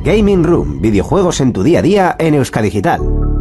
Gaming Room, videojuegos en tu día a día en Euskadigital.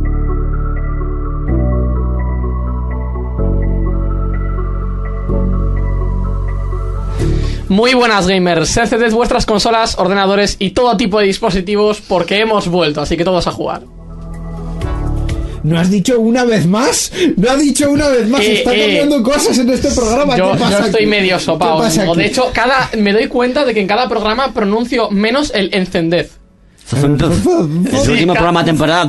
Muy buenas, gamers. Ceded vuestras consolas, ordenadores y todo tipo de dispositivos porque hemos vuelto, así que todos a jugar. ¿No has dicho una vez más? ¿No ha dicho una vez más? Está cambiando cosas en este programa. Yo ¿Qué pasa estoy aquí? medio sopado. ¿Qué pasa aquí? De hecho, me doy cuenta de que en cada programa pronuncio menos el encended. Es el último programa de temporada.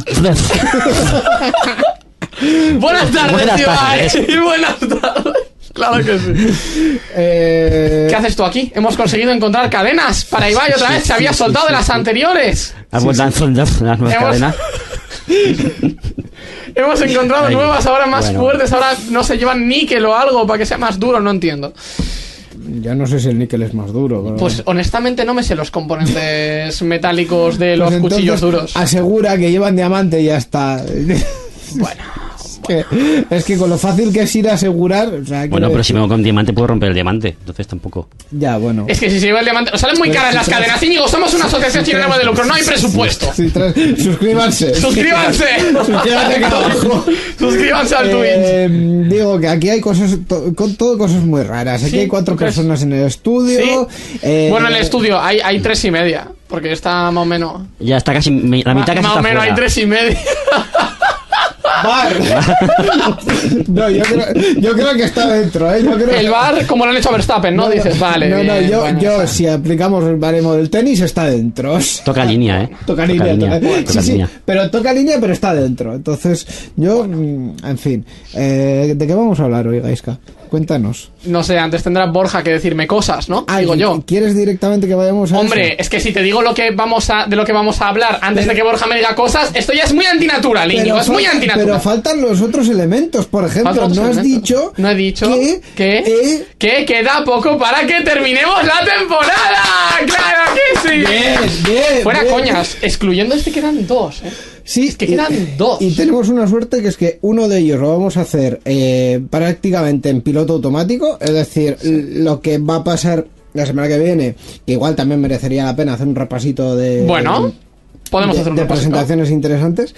Buenas tardes, Buenas Ibai. tardes. Buenas tardes. Claro que sí. ¿Qué haces tú aquí? Hemos conseguido encontrar cadenas para Ibai otra vez. Se había soltado de las anteriores. Has vuelto a encender las nuevas cadenas. Hemos encontrado nuevas ahora más fuertes. Ahora no se llevan níquel o algo para que sea más duro. No entiendo. Ya no sé si el níquel es más duro. Pero... Pues honestamente no me sé los componentes metálicos de los pues cuchillos duros. Asegura que llevan diamante y ya está. Bueno. Es que con lo fácil que es ir a asegurar, o sea, bueno, pero si me voy con diamante puedo romper el diamante, entonces tampoco. Ya, bueno. Es que si se lleva el diamante, nos salen muy caras las cadenas. Íñigo, somos una asociación sin ánimo de lucro, no hay presupuesto. Suscríbanse. Suscríbanse. Suscríbanse acá abajo. Suscríbanse al Twitch. Digo que aquí hay cosas, todo cosas muy raras. Aquí hay 4 personas en el estudio. ¿Sí? Bueno, en el estudio hay 3,5, porque está más o menos. Ya está casi, la mitad casi más está o menos fuera. hay 3,5. Bar. No, yo creo que está dentro, ¿eh? El bar, como lo han hecho a Verstappen, ¿no? Dices, vale. No, bien, bueno, yo si aplicamos el baremo del tenis, está dentro. Toca línea, ¿eh? Toca línea. Toca Sí, línea. pero toca línea, pero está dentro. Entonces, yo, en fin. ¿De qué vamos a hablar hoy, Gaisca? Cuéntanos. No sé, antes tendrá Borja que decirme cosas, ¿no? Digo yo. ¿Quieres directamente que vayamos a Hombre, eso? es que si te digo de lo que vamos a hablar antes de que Borja me diga cosas, esto ya es muy antinatural, Íñigo, es muy antinatural. Pero faltan los otros elementos, por ejemplo. No has dicho que queda poco para que terminemos la temporada. ¡Claro que sí! Bien. Fuera coñas, excluyendo este quedan 2, ¿eh? Sí, es que quedan 2. Y tenemos una suerte que es que uno de ellos lo vamos a hacer prácticamente en piloto automático, es decir, lo que va a pasar la semana que viene, que igual también merecería la pena hacer un repasito de... Bueno, podemos hacer un repasito. Presentaciones interesantes.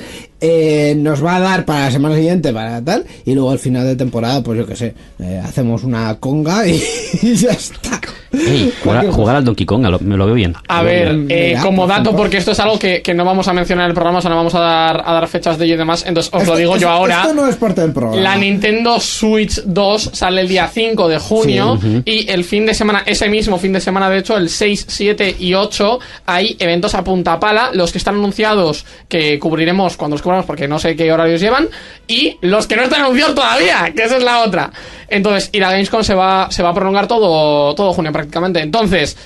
Nos va a dar para la semana siguiente, para tal, y luego al final de temporada, pues yo qué sé, hacemos una conga y ya está. Ey, jugar al Donkey Kong, me lo veo bien. A ver, como dato, porque esto es algo que no vamos a mencionar en el programa, o sea, no vamos a dar fechas de ello y demás, entonces os lo digo yo ahora. Esto no es parte del programa. La Nintendo Switch 2 sale el día 5 de junio, sí, y el fin de semana, ese mismo fin de semana, de hecho, el 6, 7 y 8, hay eventos a punta pala, los que están anunciados, que cubriremos cuando los cubramos, porque no sé qué horarios llevan, y los que no están anunciados todavía, que esa es la otra. Entonces, y la Gamescom se va a prolongar todo junio prácticamente. Entonces,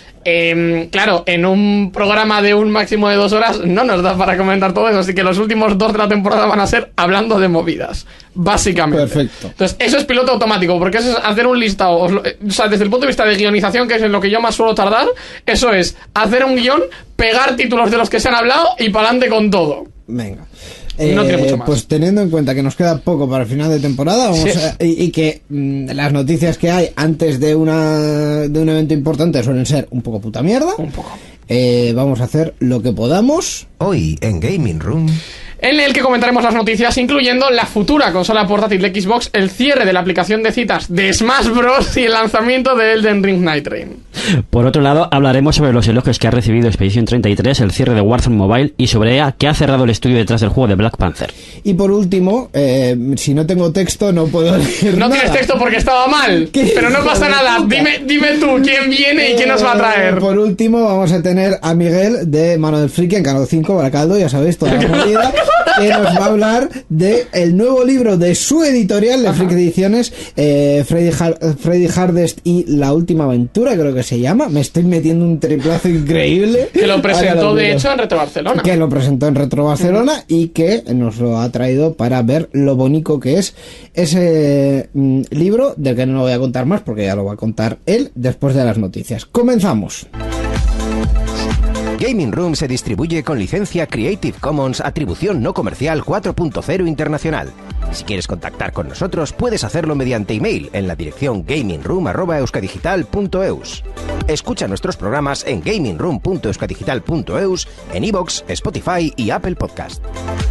claro, en un programa de un máximo de 2 horas no nos da para comentar todo eso, así que los últimos 2 de la temporada van a ser hablando de movidas, básicamente. Perfecto. Entonces, eso es piloto automático, porque eso es hacer un listado, o sea, desde el punto de vista de guionización, que es en lo que yo más suelo tardar, eso es hacer un guión, pegar títulos de los que se han hablado y para adelante con todo. Venga. No tiene mucho más. Pues teniendo en cuenta que nos queda poco para el final de temporada, y que las noticias que hay antes de un evento importante suelen ser un poco puta mierda. Un poco. Vamos a hacer lo que podamos. Hoy en Gaming Room, en el que comentaremos las noticias, incluyendo la futura consola portátil de Xbox, el cierre de la aplicación de citas de Smash Bros. Y el lanzamiento de Elden Ring Night Train. Por otro lado, hablaremos sobre los elogios que ha recibido Expedition 33, el cierre de Warzone Mobile y sobre EA, que ha cerrado el estudio detrás del juego de Black Panther. Y por último, si no tengo texto no puedo decir No nada. tienes texto porque estaba mal, pero no pasa nada. Dime tú quién viene y quién nos va a traer. Por último, vamos a tener a Miguel de Mano del Friki en Canal 5, Baracaldo, ya sabéis, toda la movida, que nos va a hablar de el nuevo libro de su editorial, de Freak Ediciones, Freddy Hardest y la última aventura, creo que se llama. Me estoy metiendo un triplazo increíble. Que lo presentó, de hecho, en Retro Barcelona. Que lo presentó en Retro Barcelona y que nos lo ha traído para ver lo bonito que es ese libro, del que no lo voy a contar más porque ya lo va a contar él después de las noticias. Comenzamos. Gaming Room se distribuye con licencia Creative Commons Atribución No Comercial 4.0 Internacional. Si quieres contactar con nosotros, puedes hacerlo mediante email en la dirección gamingroom@euskadigital.eus. Escucha nuestros programas en gamingroom.euskadigital.eus, en iVoox, Spotify y Apple Podcast.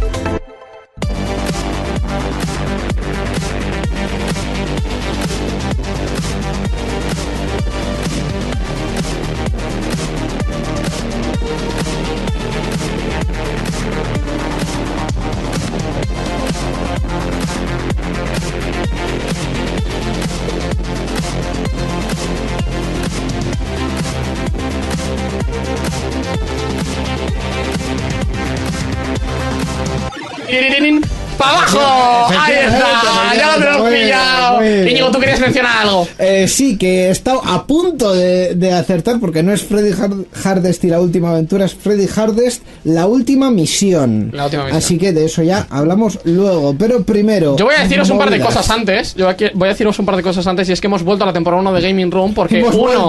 ¡Para abajo! ¡Ahí está! ¡Ya lo tenemos pillado! Íñigo, ¿tú querías mencionar algo? Sí, que he estado a punto de acertar, porque no es Freddy Hardest y la última aventura, es Freddy Hardest, la última misión. La última misión. Así que de eso ya hablamos luego. Pero primero... Yo voy a deciros un par de movidas. cosas antes. Voy a deciros un par de cosas antes. Y es que hemos vuelto a la temporada 1 de Gaming Room. Porque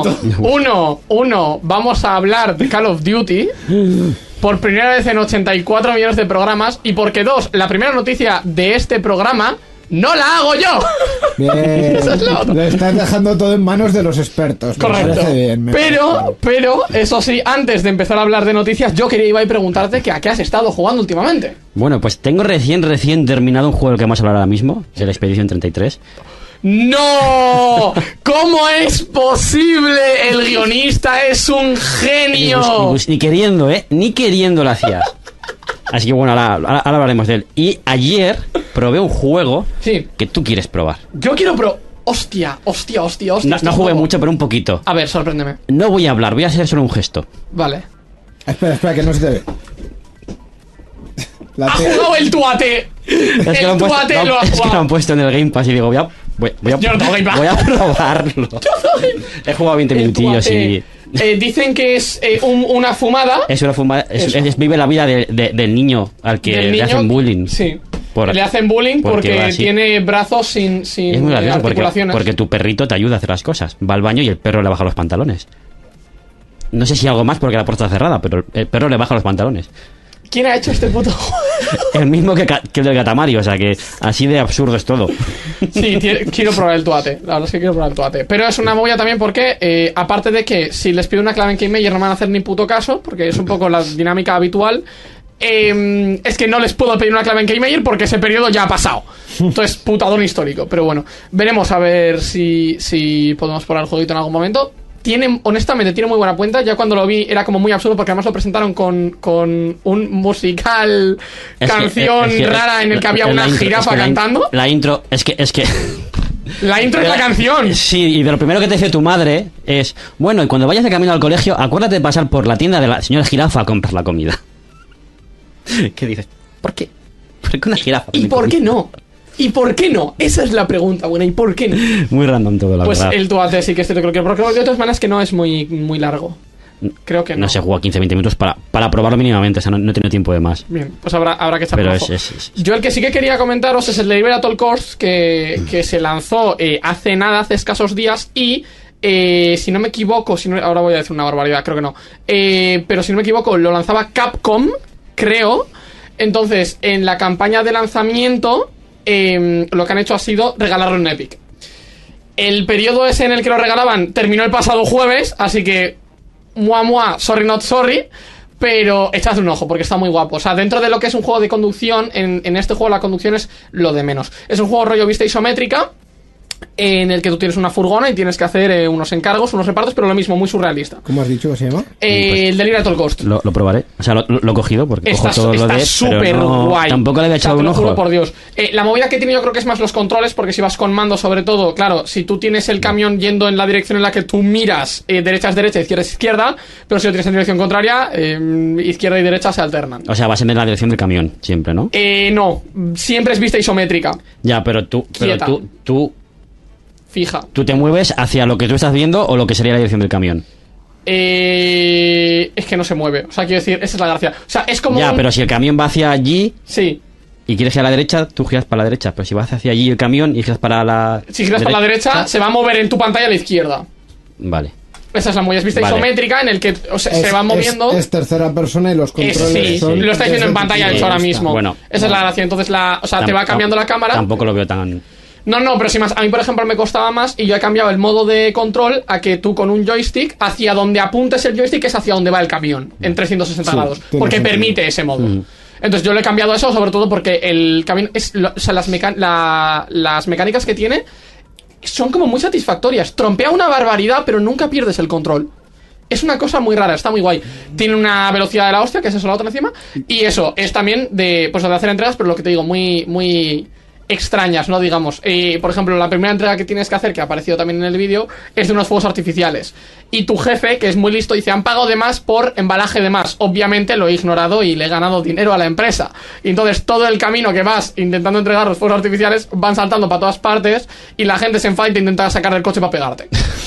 vamos a hablar de Call of Duty por primera vez en 84 millones de programas. Y porque la primera noticia de este programa no la hago yo. Bien, Esa es la otra. lo estás dejando todo en manos de los expertos. Me Correcto. parece bien, me parece bien. Pero, eso sí, antes de empezar a hablar de noticias, yo quería, Ibai, preguntarte que a qué has estado jugando últimamente. Bueno, pues tengo recién terminado un juego del que vamos a hablar ahora mismo, de la Expedición 33. ¡No! ¿Cómo es posible? El guionista es un genio. Ni queriendo, ni queriendo lo hacías. Así que bueno, ahora hablaremos de él. Y ayer probé un juego Sí. que tú quieres probar. Yo quiero Hostia. No este jugué juego. mucho, pero un poquito. A ver, sorpréndeme. No voy a hablar, voy a hacer solo un gesto. Vale. Espera, que no se te ve. La ¡Ha T- jugado el Tuate! Es que lo han puesto, Tuate lo ha es que lo jugado. han puesto en el Game Pass y digo, voy a Yo no tengo Game Pass. voy a probarlo. He jugado 20 El minutillos Tuate. y... Dicen que es una fumada. Es una fumada, vive la vida del niño al que del le niño. hacen bullying. Sí. Por- le hacen bullying porque va porque así. tiene brazos sin Es muy gracioso articulaciones. porque tu perrito te ayuda a hacer las cosas. Va al baño y el perro le baja los pantalones. No sé si algo más porque la puerta está cerrada, pero el perro le baja los pantalones. ¿Quién ha hecho este puto juego? El mismo que el del Katamari, o sea que así de absurdo es todo. Sí, quiero probar el Tuate. La verdad es que quiero probar el Tuate. Pero es una movida también porque, aparte de que si les pido una clave en Keymaker no me van a hacer ni puto caso, porque es un poco la dinámica habitual, es que no les puedo pedir una clave en Keymaker porque ese periodo ya ha pasado. Entonces, putadón histórico. Pero bueno, veremos a ver si podemos probar el jueguito en algún momento. Honestamente, tiene muy buena cuenta. Ya cuando lo vi era como muy absurdo porque además lo presentaron con un musical canción rara en el que había una jirafa cantando. La intro, es que La intro es la canción. Sí, y de lo primero que te dice tu madre es, bueno, y cuando vayas de camino al colegio, acuérdate de pasar por la tienda de la señora jirafa a comprar la comida. ¿Qué dices? ¿Por qué? ¿Por qué una jirafa? ¿Y por qué no? ¿Y por qué no? Esa es la pregunta buena. ¿Y por qué no? Muy random todo, la Pues verdad. el Tuate sí que este creo que... Porque de todas maneras que no es muy largo. Creo que no. No se juega 15-20 minutos para probarlo mínimamente, o sea, no he tenido tiempo de más. Bien, pues habrá que echar Pero un ojo. es- Yo el que sí que quería comentaros es el de Liberator Course que se lanzó hace escasos días y... si no me equivoco, ahora voy a decir una barbaridad, creo que no. Pero si no me equivoco, lo lanzaba Capcom, creo. Entonces, en la campaña de lanzamiento, lo que han hecho ha sido regalarlo en Epic. El periodo ese en el que lo regalaban terminó el pasado jueves, así que sorry not sorry, pero echad un ojo porque está muy guapo. O sea, dentro de lo que es un juego de conducción, en este juego la conducción es lo de menos. Es un juego rollo vista isométrica en el que tú tienes una furgona y tienes que hacer unos encargos, unos repartos, pero lo mismo, muy surrealista. ¿Cómo has dicho que se llama? El de Liberator Ghost. Lo probaré. O sea, lo he cogido porque cojo todo lo Está de... súper pero no, guay. tampoco le había echado te un lo juro ojo. por Dios. La movida que tiene yo creo que es más los controles, porque si vas con mando sobre todo, claro, si tú tienes el camión yendo en la dirección en la que tú miras, derecha es derecha, izquierda es izquierda, pero si lo tienes en dirección contraria, izquierda y derecha se alternan. O sea, vas en la dirección del camión, siempre, ¿no? No, siempre es vista isométrica, Ya, pero Quieta. fija. tú te mueves hacia lo que tú estás viendo o lo que sería la dirección del camión. Es que no se mueve, o sea, quiero decir, esa es la gracia. O sea, es como Ya, pero si el camión va hacia allí Sí, y quieres ir a la derecha, tú giras para la derecha. Pero si vas hacia allí el camión y giras para la... si giras para la derecha, se va a mover en tu pantalla a la izquierda. Vale. Esa es la movida, es vista isométrica en el que se van moviendo. Es tercera persona y los controles son... Lo estáis viendo en pantalla de hecho ahora mismo. Bueno, esa es la gracia. Entonces, te va cambiando la cámara. Tampoco lo veo tan... No, pero si más, a mí por ejemplo me costaba más y yo he cambiado el modo de control a que tú con un joystick, hacia donde apuntes el joystick es hacia donde va el camión, en 360 grados, porque permite ese modo. Entonces yo le he cambiado eso sobre todo porque el camión, las mecánicas que tiene son como muy satisfactorias. Trompea una barbaridad, pero nunca pierdes el control. Es una cosa muy rara, está muy guay. Tiene una velocidad de la hostia, que es eso la otra encima, y eso es también de hacer entregas, pero lo que te digo, muy extrañas, ¿no? Digamos, por ejemplo, la primera entrega que tienes que hacer, que ha aparecido también en el vídeo, es de unos fuegos artificiales. Y tu jefe, que es muy listo, dice, han pagado de más por embalaje de más. Obviamente lo he ignorado y le he ganado dinero a la empresa. Y entonces todo el camino que vas intentando entregar los fuegos artificiales van saltando para todas partes y la gente se enfada y te intenta sacar del coche para pegarte.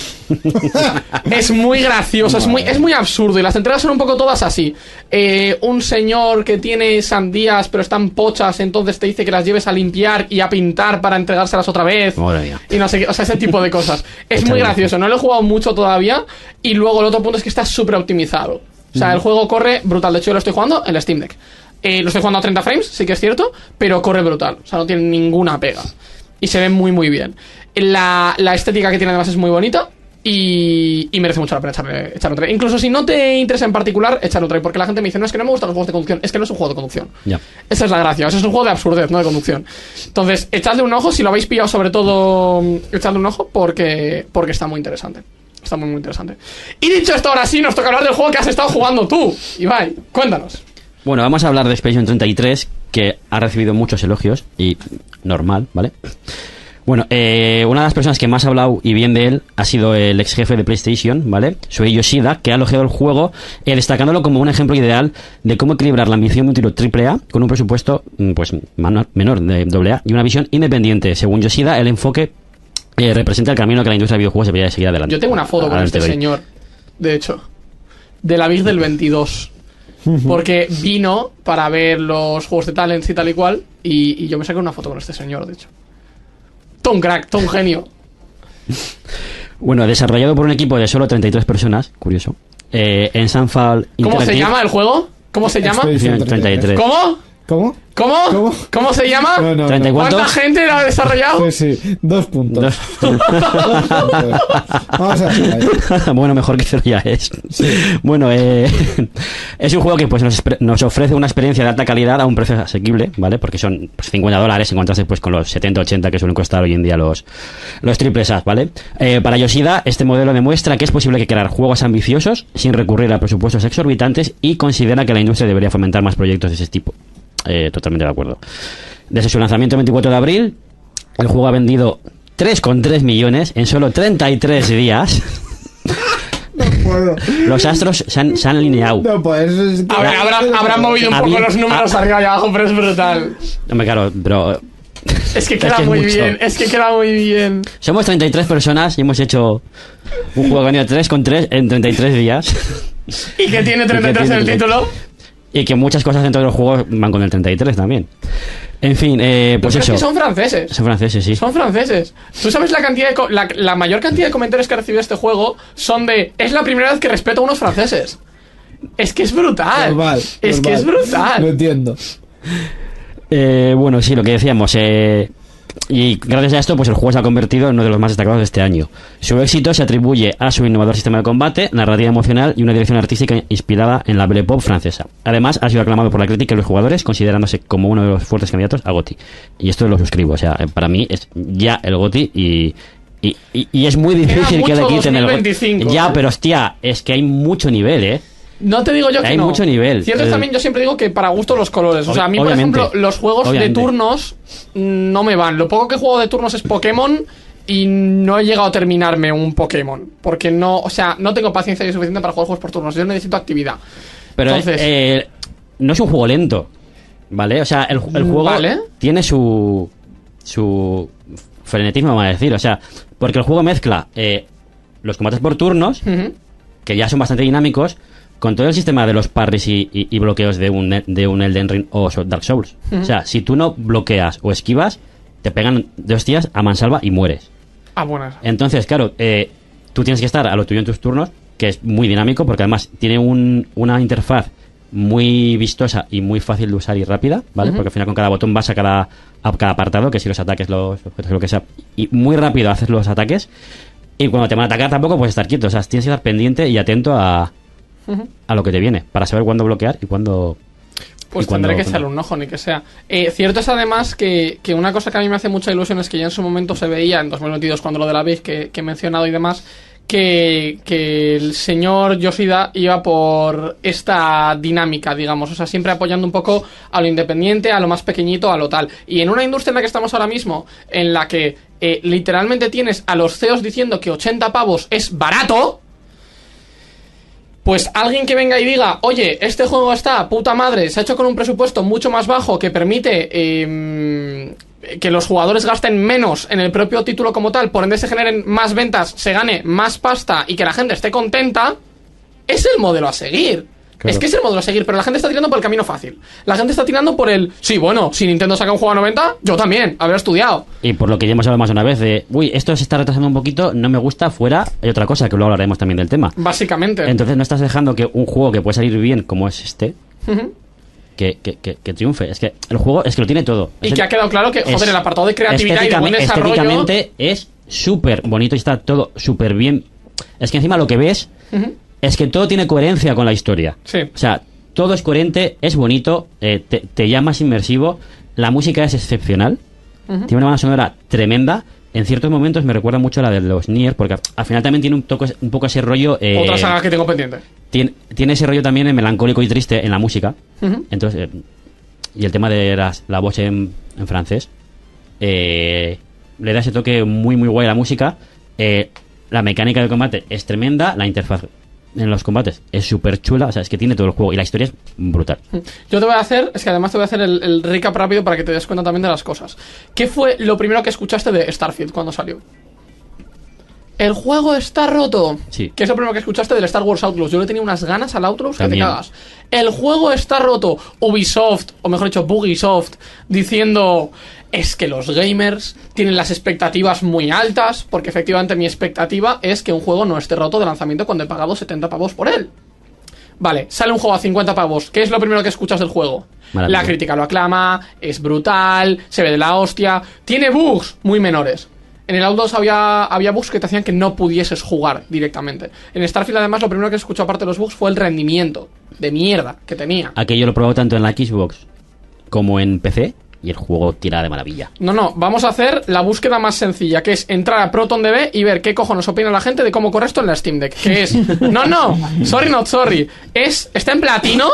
Es muy gracioso, es muy absurdo. Y las entregas son un poco todas así. Un señor que tiene sandías pero están pochas, entonces te dice que las lleves a limpiar y a pintar para entregárselas otra vez. Y no sé qué, o sea, ese tipo de cosas. Es muy gracioso, no lo he jugado mucho todavía. Y luego el otro punto es que está súper optimizado. O sea, el juego corre brutal. De hecho, yo lo estoy jugando en el Steam Deck. Lo estoy jugando a 30 frames, sí que es cierto, pero corre brutal. O sea, no tiene ninguna pega. Y se ve muy bien. La estética que tiene además es muy bonita. Y merece mucho la pena echarle un try. Incluso si no te interesa en particular, echarle un try. Porque la gente me dice, no, es que no me gustan los juegos de conducción. Es que no es un juego de conducción. Esa es la gracia. O sea, es un juego de absurdez, no de conducción. Entonces, echadle un ojo. Si lo habéis pillado, sobre todo, echadle un ojo porque está muy interesante. Está muy interesante. Y dicho esto, ahora sí, nos toca hablar del juego que has estado jugando tú. Ibai, cuéntanos. Bueno, vamos a hablar de Expedition 33, que ha recibido muchos elogios. Y normal, ¿vale? Bueno, una de las personas que más ha hablado y bien de él ha sido el ex jefe de PlayStation, ¿vale? Shuei Yoshida, que ha elogiado el juego, destacándolo como un ejemplo ideal de cómo equilibrar la ambición de un título AAA con un presupuesto pues menor de AA y una visión independiente. Según Yoshida, el enfoque representa el camino que la industria de videojuegos debería seguir adelante. Yo tengo una foto con este señor, de hecho, de la VIG del 22. Porque vino para ver los juegos de Talents y tal y cual, y yo me saqué una foto con este señor, de hecho. Todo un crack, todo un genio. Bueno, desarrollado por un equipo de solo 33 personas, curioso, en Sunfall Interactive. ¿Cómo se llama el juego? ¿Cómo se llama? 33. ¿Cómo? ¿Cómo se llama? No. ¿30 y cuántos? ¿Cuánta gente lo ha desarrollado? Pues sí, 2 puntos. 2 puntos. Vamos a ver. Bueno, mejor que 0 ya es. Sí. Bueno, es un juego que pues nos ofrece una experiencia de alta calidad a un precio asequible, ¿vale? Porque son pues, $50 en contraste pues, con los 70-80 que suelen costar hoy en día los triples A, ¿vale? Para Yoshida, este modelo demuestra que es posible crear juegos ambiciosos sin recurrir a presupuestos exorbitantes y considera que la industria debería fomentar más proyectos de ese tipo. Totalmente de acuerdo. Desde su lanzamiento el 24 de abril, el juego ha vendido 3,3 millones en solo 33 días. No puedo. Los astros se han alineado. No, pues es que... Habrán movido un poco los números arriba y abajo, pero es brutal. Hombre, claro, pero... Es que queda muy bien, es que queda muy bien. Somos 33 personas y hemos hecho un juego que ha venido 3,3 en 33 días. ¿Y que tiene 33 en el título? Y que muchas cosas dentro de los juegos van con el 33 también. En fin, pues eso. Es que son franceses. Son franceses, sí. Son franceses. Tú sabes la cantidad de la mayor cantidad de comentarios que ha recibido este juego son de... Es la primera vez que respeto a unos franceses. Es que es brutal. Normal, es que es brutal. Lo entiendo. Bueno, sí, lo que decíamos. Y gracias a esto, pues el juego se ha convertido en uno de los más destacados de este año. Su éxito se atribuye a su innovador sistema de combate, narrativa emocional y una dirección artística inspirada en la Belle Pop francesa. Además, ha sido aclamado por la crítica y los jugadores, considerándose como uno de los fuertes candidatos a GOTY. Y esto lo suscribo, o sea, para mí es ya el GOTY y es muy difícil que le quiten el GOTY. Ya, pero hostia, es que hay mucho nivel, ¿eh? No te digo yo que hay no. mucho nivel. Cierto es también, yo siempre digo que para gusto los colores. O sea, a mí, por ejemplo, los juegos de turnos no me van. Lo poco que juego de turnos es Pokémon y no he llegado a terminarme un Pokémon. Porque no, o sea, no tengo paciencia suficiente para jugar juegos por turnos. Yo necesito actividad. Pero entonces, no es un juego lento, ¿vale? O sea, el juego tiene su frenetismo, vamos a decir. O sea, porque el juego mezcla los combates por turnos, que ya son bastante dinámicos, con todo el sistema de los parries y bloqueos de un Elden Ring o Dark Souls. O sea, si tú no bloqueas o esquivas, te pegan de hostias a mansalva y mueres. Ah, buenas. Entonces, claro, tú tienes que estar a lo tuyo en tus turnos, que es muy dinámico, porque además tiene una interfaz muy vistosa y muy fácil de usar y rápida, ¿vale? Porque al final con cada botón vas a cada apartado, que si los ataques, los objetos, lo que sea, y muy rápido haces los ataques, y cuando te van a atacar tampoco puedes estar quieto, o sea, tienes que estar pendiente y atento a lo que te viene, para saber cuándo bloquear y cuándo... Pues tendré que echarle un ojo, ni que sea. Cierto es además que una cosa que a mí me hace mucha ilusión es que ya en su momento se veía, en 2022, cuando lo de la Big que he mencionado y demás, que el señor Yoshida iba por esta dinámica, digamos, o sea, siempre apoyando un poco a lo independiente, a lo más pequeñito, a lo tal. Y en una industria en la que estamos ahora mismo, en la que literalmente tienes a los CEOs diciendo que 80 pavos es barato, pues alguien que venga y diga, oye, este juego está puta madre, se ha hecho con un presupuesto mucho más bajo que permite que los jugadores gasten menos en el propio título como tal, por ende se generen más ventas, se gane más pasta y que la gente esté contenta, es el modelo a seguir. Claro. Es que es el modelo a seguir, pero la gente está tirando por el camino fácil. La gente está tirando por el, sí, bueno, si Nintendo saca un juego a 90, yo también, haber estudiado. Y por lo que ya hemos hablado más de una vez, de, uy, esto se está retrasando un poquito, no me gusta, fuera, hay otra cosa, que luego hablaremos también del tema. Básicamente. Entonces no estás dejando que un juego que puede salir bien, como es este, que triunfe. Es que el juego es que lo tiene todo. Y que ha quedado claro que, joder, el apartado de creatividad y de buen desarrollo... Estéticamente es súper bonito y está todo súper bien. Es que encima lo que ves... Es que todo tiene coherencia con la historia. Sí. O sea, todo es coherente, es bonito, te llamas inmersivo, la música es excepcional, tiene una banda sonora tremenda. En ciertos momentos me recuerda mucho a la de los Nier, porque al final también tiene un poco ese rollo... Otra saga que tengo pendiente. Tiene ese rollo también melancólico y triste en la música. Entonces, y el tema de la voz en francés, le da ese toque muy, muy guay a la música. La mecánica de combate es tremenda, la interfaz en los combates es súper chula, o sea, es que tiene todo el juego y la historia es brutal. Yo te voy a hacer, es que además te voy a hacer el recap rápido para que te des cuenta también de las cosas. ¿Qué fue lo primero que escuchaste de Starfield cuando salió? El juego está roto. Sí. ¿Qué es lo primero que escuchaste del Star Wars Outlaws? Yo le tenía unas ganas al Outlaws que te También. cagas. El juego está roto. Ubisoft, o mejor dicho, Bugisoft, diciendo... Es que los gamers tienen las expectativas muy altas, porque efectivamente mi expectativa es que un juego no esté roto de lanzamiento cuando he pagado 70 pavos por él. Vale, sale un juego a 50 pavos. ¿Qué es lo primero que escuchas del juego? La crítica lo aclama, es brutal, se ve de la hostia, tiene bugs muy menores. En el Outlaws había bugs que te hacían que no pudieses jugar directamente. En Starfield, además, lo primero que escuché aparte de los bugs fue el rendimiento de mierda que tenía. Aquello lo he probado tanto en la Xbox como en PC y el juego tira de maravilla. No, vamos a hacer la búsqueda más sencilla, que es entrar a ProtonDB y ver qué cojones opina la gente de cómo corre esto en la Steam Deck. Que es... No, sorry not sorry. Está en platino.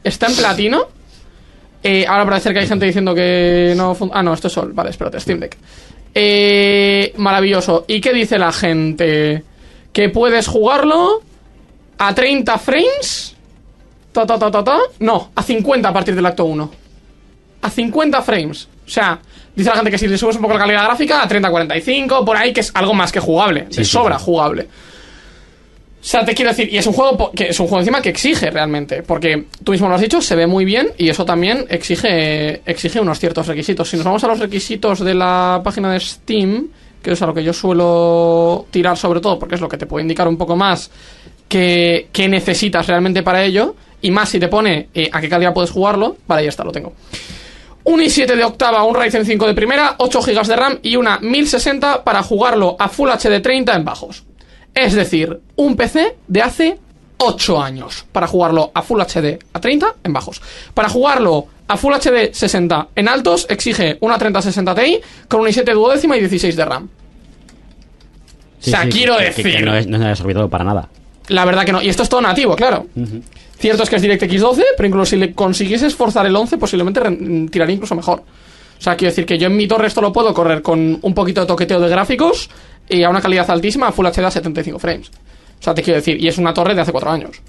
Ahora parece que hay gente diciendo que no... no, esto es Sol. Vale, espérate, Steam Deck. Maravilloso. ¿Y qué dice la gente? Que puedes jugarlo a 30 frames. No, a 50 a partir del acto 1. A 50 frames. O sea, dice la gente que si le subes un poco la calidad gráfica a 30-45, por ahí, que es algo más que jugable. De sobra jugable. O sea, te quiero decir, y es un juego que es un juego encima que exige realmente, porque tú mismo lo has dicho, se ve muy bien y eso también exige unos ciertos requisitos. Si nos vamos a los requisitos de la página de Steam, que es a lo que yo suelo tirar sobre todo, porque es lo que te puede indicar un poco más que necesitas realmente para ello, y más si te pone a qué calidad puedes jugarlo. Vale, ya está, lo tengo. Un i7 de octava, un Ryzen 5 de primera, 8 GB de RAM y una 1060 para jugarlo a Full HD 30 en bajos. Es decir, un PC de hace 8 años para jugarlo a Full HD a 30 en bajos. Para jugarlo a Full HD 60 en altos exige una 3060 Ti con un i7 duodécima y 16 de RAM. Sí, o sea, quiero decir... Que no es desorbitado para nada. La verdad que no. Y esto es todo nativo, claro. Cierto es que es DirectX 12, pero incluso si le consiguieses forzar el 11, posiblemente tiraría incluso mejor. O sea, quiero decir que yo en mi torre esto lo puedo correr con un poquito de toqueteo de gráficos y a una calidad altísima, a Full HD a 75 frames. O sea, te quiero decir, y es una torre de hace 4 años.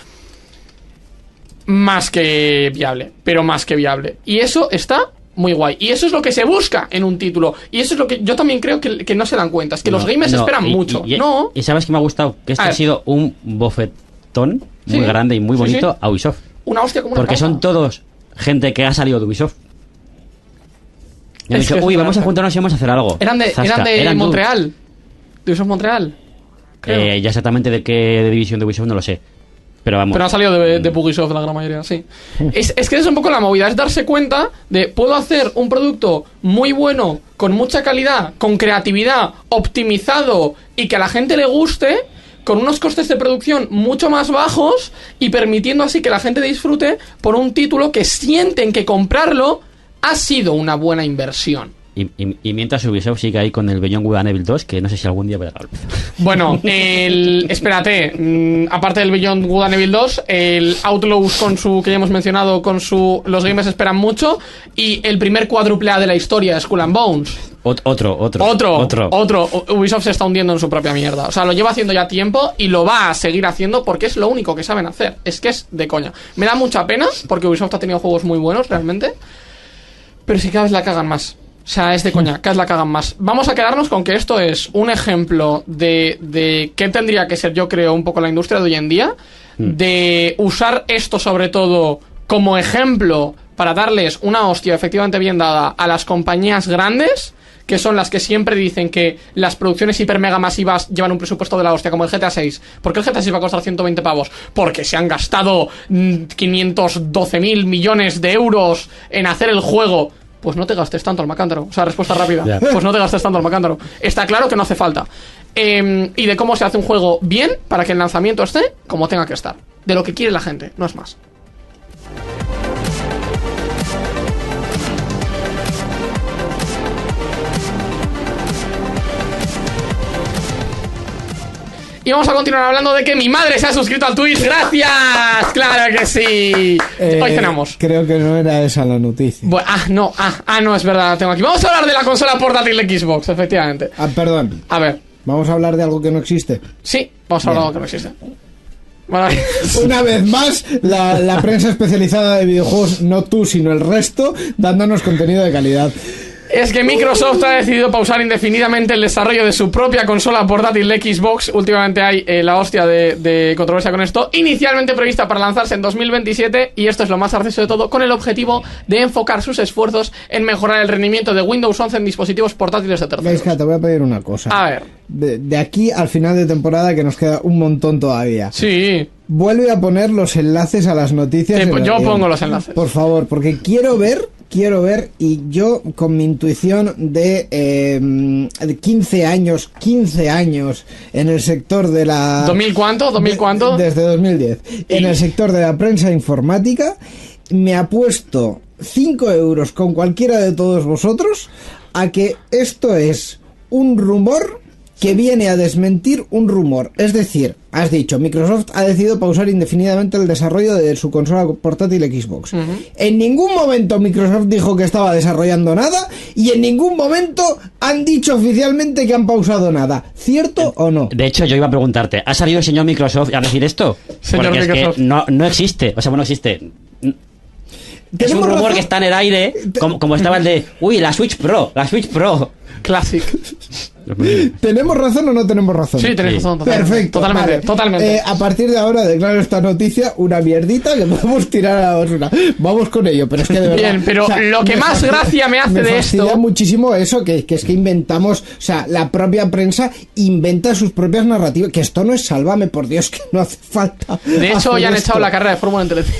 Más que viable, pero más que viable. Y eso está muy guay. Y eso es lo que se busca en un título. Y eso es lo que yo también creo que no se dan cuenta. Es que los gamers esperan mucho. Y sabes que me ha gustado que esto ha sido un bofetón muy grande y muy bonito a Ubisoft. Una hostia como una porque causa. Son todos gente que ha salido de Ubisoft. Y han dicho, vamos a juntarnos y vamos a hacer algo. Eran de Montreal. De Ubisoft Montreal. creo. Ya exactamente de qué división de Ubisoft no lo sé. Pero vamos. Pero ha salido de Ubisoft la gran mayoría, sí. Es que es un poco la movida, es darse cuenta de puedo hacer un producto muy bueno, con mucha calidad, con creatividad, optimizado y que a la gente le guste, con unos costes de producción mucho más bajos y permitiendo así que la gente disfrute por un título que sienten que comprarlo ha sido una buena inversión. Y mientras Ubisoft sigue ahí con el Beyond Good and Evil 2, que no sé si algún día voy a dar. Bueno, espérate, aparte del Beyond Good and Evil 2, el Outlaws con su, que ya hemos mencionado, con su, los gamers esperan mucho, y el primer cuádruple A de la historia, Skull and Bones. Otro. Ubisoft se está hundiendo en su propia mierda. O sea, lo lleva haciendo ya tiempo y lo va a seguir haciendo porque es lo único que saben hacer. Es que es de coña. Me da mucha pena porque Ubisoft ha tenido juegos muy buenos realmente, pero sí cada vez la cagan más. O sea, es de coña, cada vez la cagan más. Vamos a quedarnos con que esto es un ejemplo de qué tendría que ser, yo creo, un poco la industria de hoy en día, de usar esto sobre todo como ejemplo para darles una hostia efectivamente bien dada a las compañías grandes, que son las que siempre dicen que las producciones hiper mega masivas llevan un presupuesto de la hostia, como el GTA 6. ¿Por qué el GTA 6 va a costar 120 pavos? Porque se han gastado 512.000 millones de euros en hacer el juego. Pues no te gastes tanto al macántaro. O sea, respuesta rápida. Yeah. Pues no te gastes tanto al macántaro. Está claro que no hace falta. Y de cómo se hace un juego bien para que el lanzamiento esté como tenga que estar. De lo que quiere la gente, no es más. Y vamos a continuar hablando de que mi madre se ha suscrito al Twitch. ¡Gracias! ¡Claro que sí! Hoy cenamos. Creo que no era esa la noticia. Bueno, no, es verdad, la tengo aquí. Vamos a hablar de la consola portátil de Xbox, efectivamente. Perdón. A ver. ¿Vamos a hablar de algo que no existe? Sí, vamos a hablar de algo que no existe. Bueno, una vez más, la prensa especializada de videojuegos, no tú, sino el resto, dándonos contenido de calidad. Es que Microsoft ha decidido pausar indefinidamente el desarrollo de su propia consola portátil de Xbox. Últimamente hay la hostia de controversia con esto. Inicialmente prevista para lanzarse en 2027, y esto es lo más gracioso de todo, con el objetivo de enfocar sus esfuerzos en mejorar el rendimiento de Windows 11 en dispositivos portátiles de terceros. Te voy a pedir una cosa. A ver. De aquí al final de temporada, que nos queda un montón todavía. Sí. Vuelve a poner los enlaces a las noticias. Yo pongo los enlaces. Por favor, porque quiero ver, y yo con mi intuición de 15 años en el sector de la... ¿2000 cuánto? ¿2000 cuánto? Desde 2010. En el sector de la prensa informática, me apuesto 5 euros con cualquiera de todos vosotros a que esto es un rumor que viene a desmentir un rumor. Es decir, has dicho, Microsoft ha decidido pausar indefinidamente el desarrollo de su consola portátil Xbox. En ningún momento Microsoft dijo que estaba desarrollando nada, y en ningún momento han dicho oficialmente que han pausado nada. ¿Cierto o no? De hecho, yo iba a preguntarte, ¿ha salido el señor Microsoft a decir esto? Señor Porque Microsoft. es que no existe. O sea, bueno, existe. Es un rumor que está en el aire, como estaba el de, la Switch Pro. Classic. ¿Tenemos razón o no tenemos razón? Sí, tenéis razón. Perfecto. Totalmente. A partir de ahora declaro esta noticia una mierdita que podemos tirar a la basura. Vamos con ello, pero es que de verdad... Bien, pero lo que más gracia me hace de esto... Me fastidia muchísimo eso, que es que inventamos... O sea, la propia prensa inventa sus propias narrativas. Que esto no es Sálvame, por Dios, que no hace falta. De hecho, ya han echado la carrera de Fórmula en Telecinco.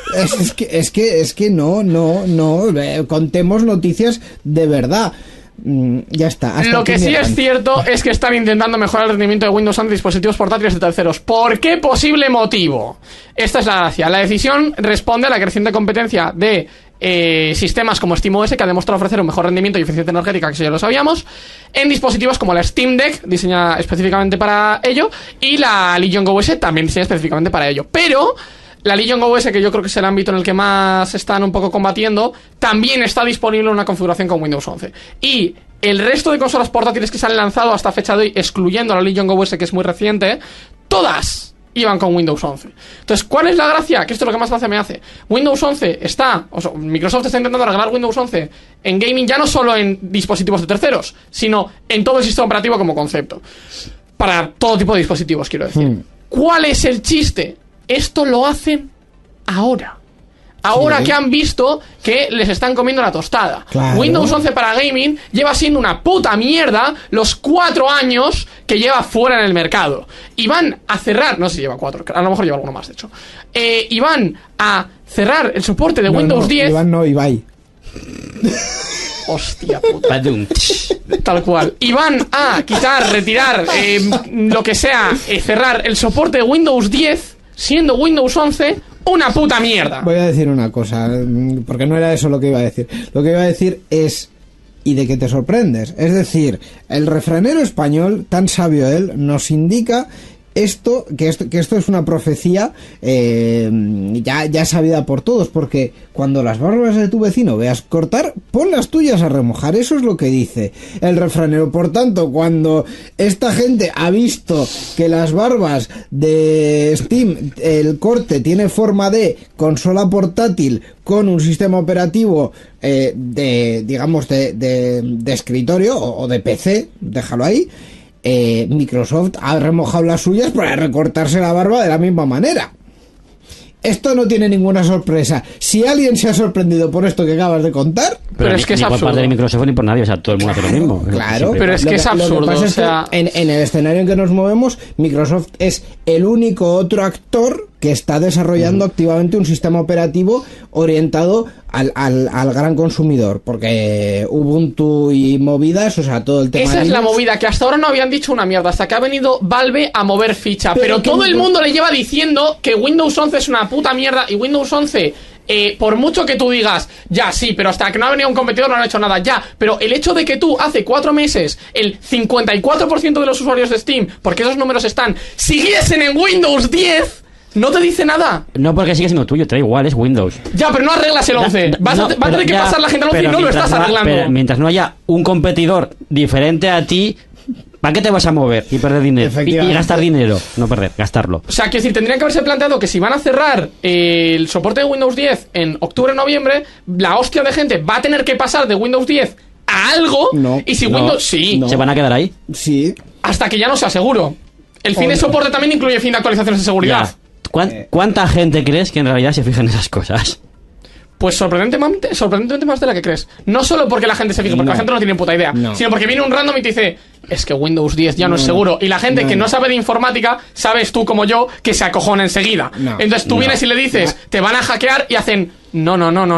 Es que no. Contemos noticias de verdad. Ya está. Lo que sí es cierto es que están intentando mejorar el rendimiento de Windows 11 en dispositivos portátiles de terceros. ¿Por qué posible motivo? Esta es la gracia. La decisión responde a la creciente competencia de sistemas como SteamOS, que ha demostrado ofrecer un mejor rendimiento y eficiencia energética, que eso ya lo sabíamos, en dispositivos como la Steam Deck, diseñada específicamente para ello, y la Legion Go OS, también diseñada específicamente para ello. Pero la Legion Go OS, que yo creo que es el ámbito en el que más están un poco combatiendo, también está disponible en una configuración con Windows 11. Y el resto de consolas portátiles que se han lanzado hasta fecha de hoy, excluyendo la Legion Go OS, que es muy reciente, todas iban con Windows 11. Entonces, ¿cuál es la gracia? Que esto es lo que más gracia me hace. Windows 11 Microsoft está intentando regalar Windows 11 en gaming, ya no solo en dispositivos de terceros, sino en todo el sistema operativo como concepto. Para todo tipo de dispositivos, quiero decir. ¿Cuál es el chiste? Esto lo hacen ahora. ahora Sí. que han visto que les están comiendo la tostada. Claro. Windows 11 para gaming lleva siendo una puta mierda los 4 años que lleva fuera en el mercado. Y van a cerrar, no sé si lleva 4, a lo mejor lleva alguno más, de hecho. Y van a cerrar el soporte de Windows 10. Iván no, Ibai. Hostia puta. Badum. Tal cual. Y van a quitar, retirar, lo que sea, cerrar el soporte de Windows 10, siendo Windows 11 una puta mierda. Voy a decir una cosa, porque no era eso lo que iba a decir. Lo que iba a decir es... ¿Y de qué te sorprendes? Es decir, el refranero español, tan sabio él, nos indica que esto es una profecía ya sabida por todos, porque cuando las barbas de tu vecino veas cortar, pon las tuyas a remojar. Eso es lo que dice el refranero. Por tanto, cuando esta gente ha visto que las barbas de Steam, el corte tiene forma de consola portátil con un sistema operativo de escritorio o de PC, déjalo ahí, Microsoft ha remojado las suyas para recortarse la barba de la misma manera. Esto no tiene ninguna sorpresa. Si alguien se ha sorprendido por esto que acabas de contar... Pero es que es ni por absurdo. parte de Microsoft ni por nadie, o sea, todo el mundo hace lo mismo. Claro, Siempre pero es igual. que es Lo absurdo, pasa o es que sea... en el escenario en que nos movemos, Microsoft es el único otro actor que está desarrollando activamente un sistema operativo orientado al gran consumidor, porque Ubuntu y movidas, o sea, todo el tema... Esa es la Linux- movida, que hasta ahora no habían dicho una mierda, hasta que ha venido Valve a mover ficha. Pero que- todo el mundo le lleva diciendo que Windows 11 es una puta mierda y Windows 11... por mucho que tú digas, ya sí, pero hasta que no ha venido un competidor no han hecho nada, ya, pero el hecho de que tú hace 4 meses el 54% de los usuarios de Steam, porque esos números están, siguiesen en Windows 10, no te dice nada. No, porque sigue siendo tuyo, te da igual, es Windows. Ya, pero no arreglas el 11, va a tener pero que ya, pasar la gente al 11 y pero no lo mientras estás arreglando. pero mientras no haya un competidor diferente a ti, ¿para qué te vas a mover y perder dinero? Y Efectivamente. gastar dinero, no perder, gastarlo. O sea, quiero decir, tendrían que haberse planteado que si van a cerrar el soporte de Windows 10 en octubre-noviembre, la hostia de gente va a tener que pasar de Windows 10 a algo. No. Y si No. Windows... Sí, No. ¿Se van a quedar ahí? Sí. hasta que ya no sea seguro. El fin O de no. soporte también incluye fin de actualizaciones de seguridad. Ya. ¿Cuánta gente crees que en realidad se fija en esas cosas? Pues sorprendentemente más de la que crees. No solo porque la gente se fija, porque No. la gente no tiene puta idea, No. sino porque viene un random y te dice, es que Windows 10 ya no es seguro. Y la gente que no sabe de informática, sabes tú como yo, que se acojona enseguida. No. Entonces tú vienes y le dices, te van a hackear y hacen, no.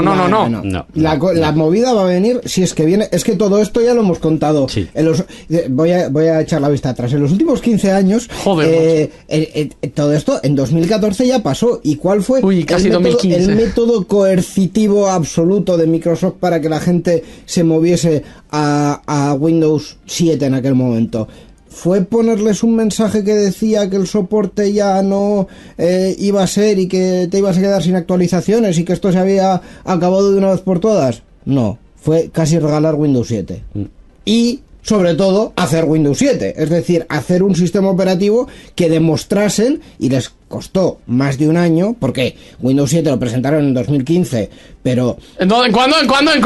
No. La movida va a venir, si es que viene, es que todo esto ya lo hemos contado. Sí. Voy a echar la vista atrás. En los últimos 15 años, Joder, todo esto en 2014 ya pasó. ¿Y cuál fue Uy, casi 2015. el método coercitivo absoluto de Microsoft para que la gente se moviese a Windows 7 en aquel momento? Fue ponerles un mensaje que decía que el soporte ya no iba a ser y que te ibas a quedar sin actualizaciones y que esto se había acabado de una vez por todas. No, fue casi regalar Windows 7. Y, sobre todo, hacer Windows 7. Es decir, hacer un sistema operativo que demostrasen, y les costó más de un año, porque Windows 7 lo presentaron en 2015, pero... ¿En cuándo?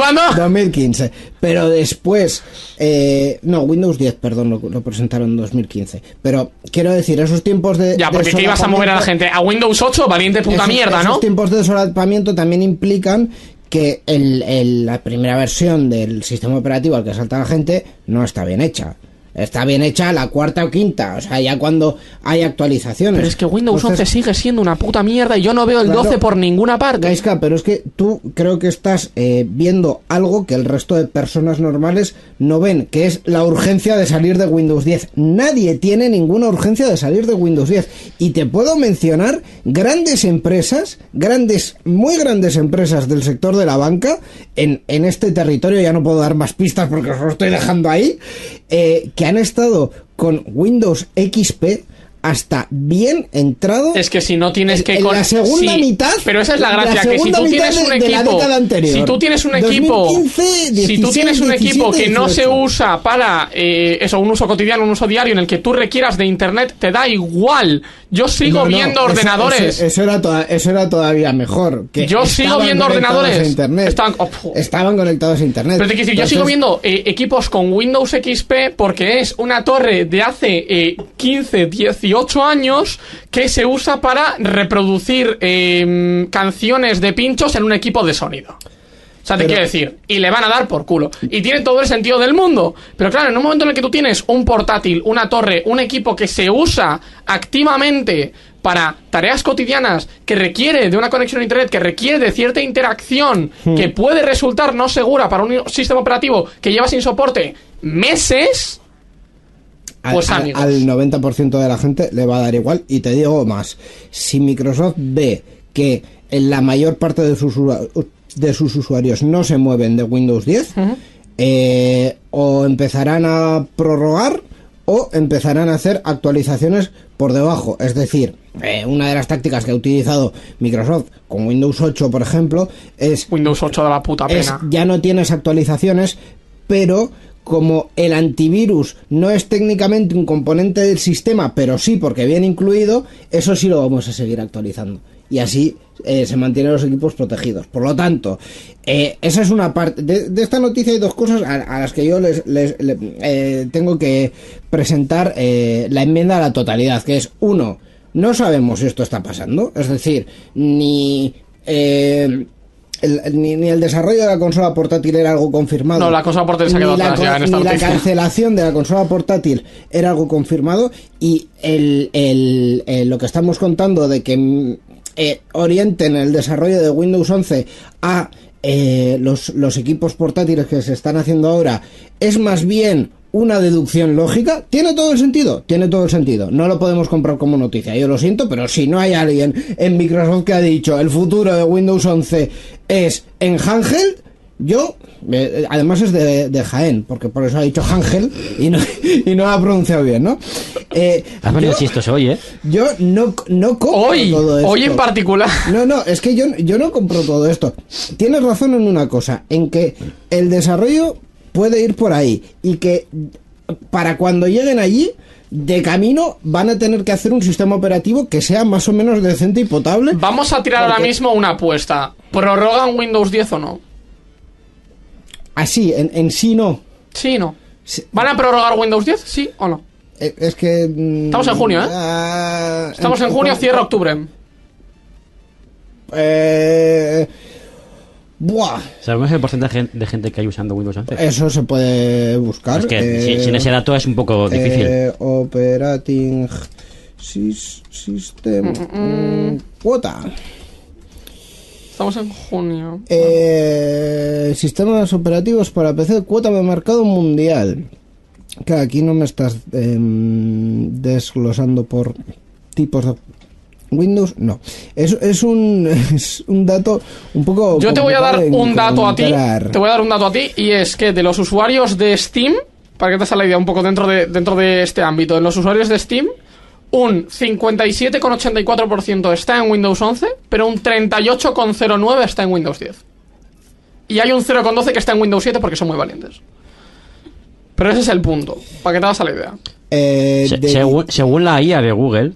2015, pero después Windows 10, perdón, lo presentaron en 2015, pero quiero decir, esos tiempos de... Ya, porque ¿qué ibas a mover a la gente? ¿A Windows 8? Valiente puta mierda, ¿no? Esos tiempos de solapamiento también implican que la primera versión del sistema operativo al que salta la gente no está bien hecha. Está bien hecha la cuarta o quinta, o sea, ya cuando hay actualizaciones. Pero es que Windows Entonces, 11 sigue siendo una puta mierda y yo no veo el Claro. 12 por ninguna parte. Gaiska, pero es que tú creo que estás viendo algo que el resto de personas normales no ven, que es la urgencia de salir de Windows 10. Nadie tiene ninguna urgencia de salir de Windows 10. Y te puedo mencionar grandes empresas, muy grandes empresas del sector de la banca, en este territorio, ya no puedo dar más pistas porque os lo estoy dejando ahí, que han estado con Windows XP hasta bien entrado. Es que si no tienes que... en la segunda sí, mitad. pero esa es la gracia, que si segunda tú mitad tienes un de la equipo... década anterior. Si tú tienes un equipo... 2015, si tú tienes un 16, equipo que no se 18. usa para un uso cotidiano, un uso diario, en el que tú requieras de internet, te da igual. Yo sigo No, viendo ordenadores. Eso era todavía mejor. Que Yo sigo estaban viendo conectados ordenadores. a internet. Estaban conectados a internet. Pero te quiero decir, yo Entonces, sigo viendo equipos con Windows XP porque es una torre de hace 15, 18 años que se usa para reproducir canciones de pinchos en un equipo de sonido. O sea, te quiero decir, y le van a dar por culo. Y tiene todo el sentido del mundo. Pero claro, en un momento en el que tú tienes un portátil, una torre, un equipo que se usa activamente para tareas cotidianas, que requiere de una conexión a internet, que requiere de cierta interacción, que puede resultar no segura para un sistema operativo que lleva sin soporte meses, pues amigos. Al 90% de la gente le va a dar igual. Y te digo más, si Microsoft ve que en la mayor parte de sus usuarios no se mueven de Windows 10, o empezarán a prorrogar o empezarán a hacer actualizaciones por debajo. Es decir, una de las tácticas que ha utilizado Microsoft con Windows 8, por ejemplo, es... Windows 8 de la puta pena. Ya no tienes actualizaciones, pero como el antivirus no es técnicamente un componente del sistema, pero sí porque viene incluido, eso sí lo vamos a seguir actualizando. Y así se mantienen los equipos protegidos. Por lo tanto, esa es una parte. De esta noticia hay dos cosas a las que yo les tengo que presentar la enmienda a la totalidad, que es, uno, no sabemos si esto está pasando, es decir, ni el desarrollo de la consola portátil era algo confirmado. No, la consola portátil se ha quedado atrás ya en esta noticia. La cancelación de la consola portátil era algo confirmado, y lo que estamos contando de que orienten el desarrollo de Windows 11 a los equipos portátiles que se están haciendo ahora es más bien una deducción lógica. Tiene todo el sentido, no lo podemos comprar como noticia, yo lo siento, pero si no hay alguien en Microsoft que ha dicho el futuro de Windows 11 es en handheld, yo, además es de Jaén, porque por eso ha dicho Ángel y no lo ha pronunciado bien, ¿no? Has venido chistoso hoy, ¿eh? Yo no compro todo esto. Hoy en particular. No, es que yo no compro todo esto. Tienes razón en una cosa, en que el desarrollo puede ir por ahí, y que para cuando lleguen allí, de camino van a tener que hacer un sistema operativo que sea más o menos decente y potable. Vamos a tirar ahora mismo una apuesta. ¿Prorrogan Windows 10 o no? Así, en sí no. Sí, no. ¿Van a prorrogar Windows 10? ¿Sí o no? Es que... Estamos en junio, ¿eh? Estamos en junio, cierra octubre. Buah. ¿Sabemos el porcentaje de gente que hay usando Windows 11? Eso se puede buscar. Es que sin ese dato es un poco difícil. Operating System cuota. Estamos en junio. Sistemas operativos para PC, cuota de mercado mundial. Que aquí no me estás desglosando por tipos de Windows, no. Es un dato un poco... Yo te voy a dar un dato a ti. Te voy a dar un dato a ti, y es que de los usuarios de Steam, para que te salga la idea un poco dentro de este ámbito, de los usuarios de Steam, un 57,84% está en Windows 11, pero un 38,09% está en Windows 10. Y hay un 0,12% que está en Windows 7 porque son muy valientes. Pero ese es el punto, para que te hagas la idea. Según la IA de Google,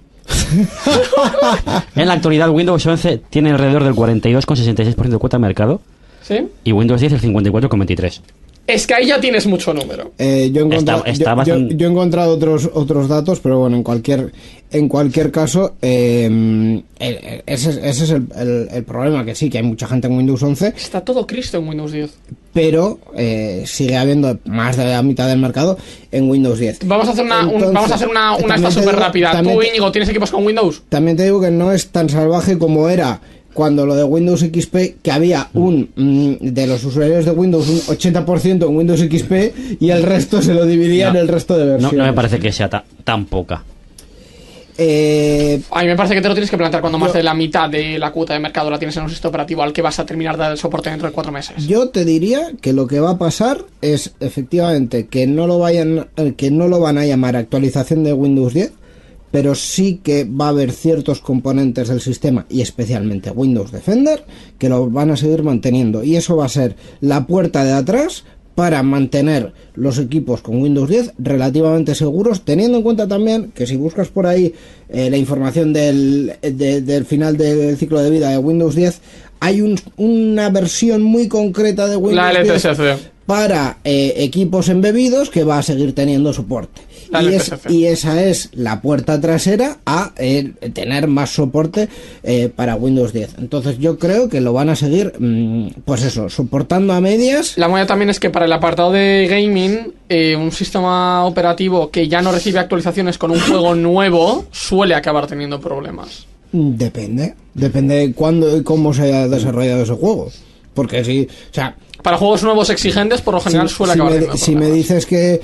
en la actualidad Windows 11 tiene alrededor del 42,66% de cuota de mercado. ¿Sí? Y Windows 10 el 54,23%. Es que ahí ya tienes mucho número. Yo he encontrado otros datos, pero bueno, en cualquier caso, ese es el problema, que sí, que hay mucha gente en Windows 11. Está todo Cristo en Windows 10. Pero sigue habiendo más de la mitad del mercado en Windows 10. Vamos a hacer una esta súper rápida. Tú, Íñigo, ¿tienes equipos con Windows? También te digo que no es tan salvaje como era cuando lo de Windows XP, que había de los usuarios de Windows un 80% en Windows XP y el resto se lo dividía en el resto de versiones. No me parece que sea tan poca. A mí me parece que te lo tienes que plantear cuando más de la mitad de la cuota de mercado la tienes en un sistema operativo al que vas a terminar de dar el soporte dentro de 4 meses. Yo te diría que lo que va a pasar es efectivamente que no lo van a llamar actualización de Windows 10, pero sí que va a haber ciertos componentes del sistema, y especialmente Windows Defender, que lo van a seguir manteniendo, y eso va a ser la puerta de atrás para mantener los equipos con Windows 10 relativamente seguros, teniendo en cuenta también que si buscas por ahí la información del final del ciclo de vida de Windows 10, hay una versión muy concreta de Windows 10 para equipos embebidos que va a seguir teniendo soporte. Y esa es la puerta trasera a tener más soporte para Windows 10. Entonces yo creo que lo van a seguir, pues eso, soportando a medias. La movida también es que para el apartado de gaming, un sistema operativo que ya no recibe actualizaciones con un juego nuevo suele acabar teniendo problemas. Depende de cuándo y cómo se haya desarrollado ese juego. Porque si, o sea, para juegos nuevos exigentes, por lo general suele acabar teniendo si me dices que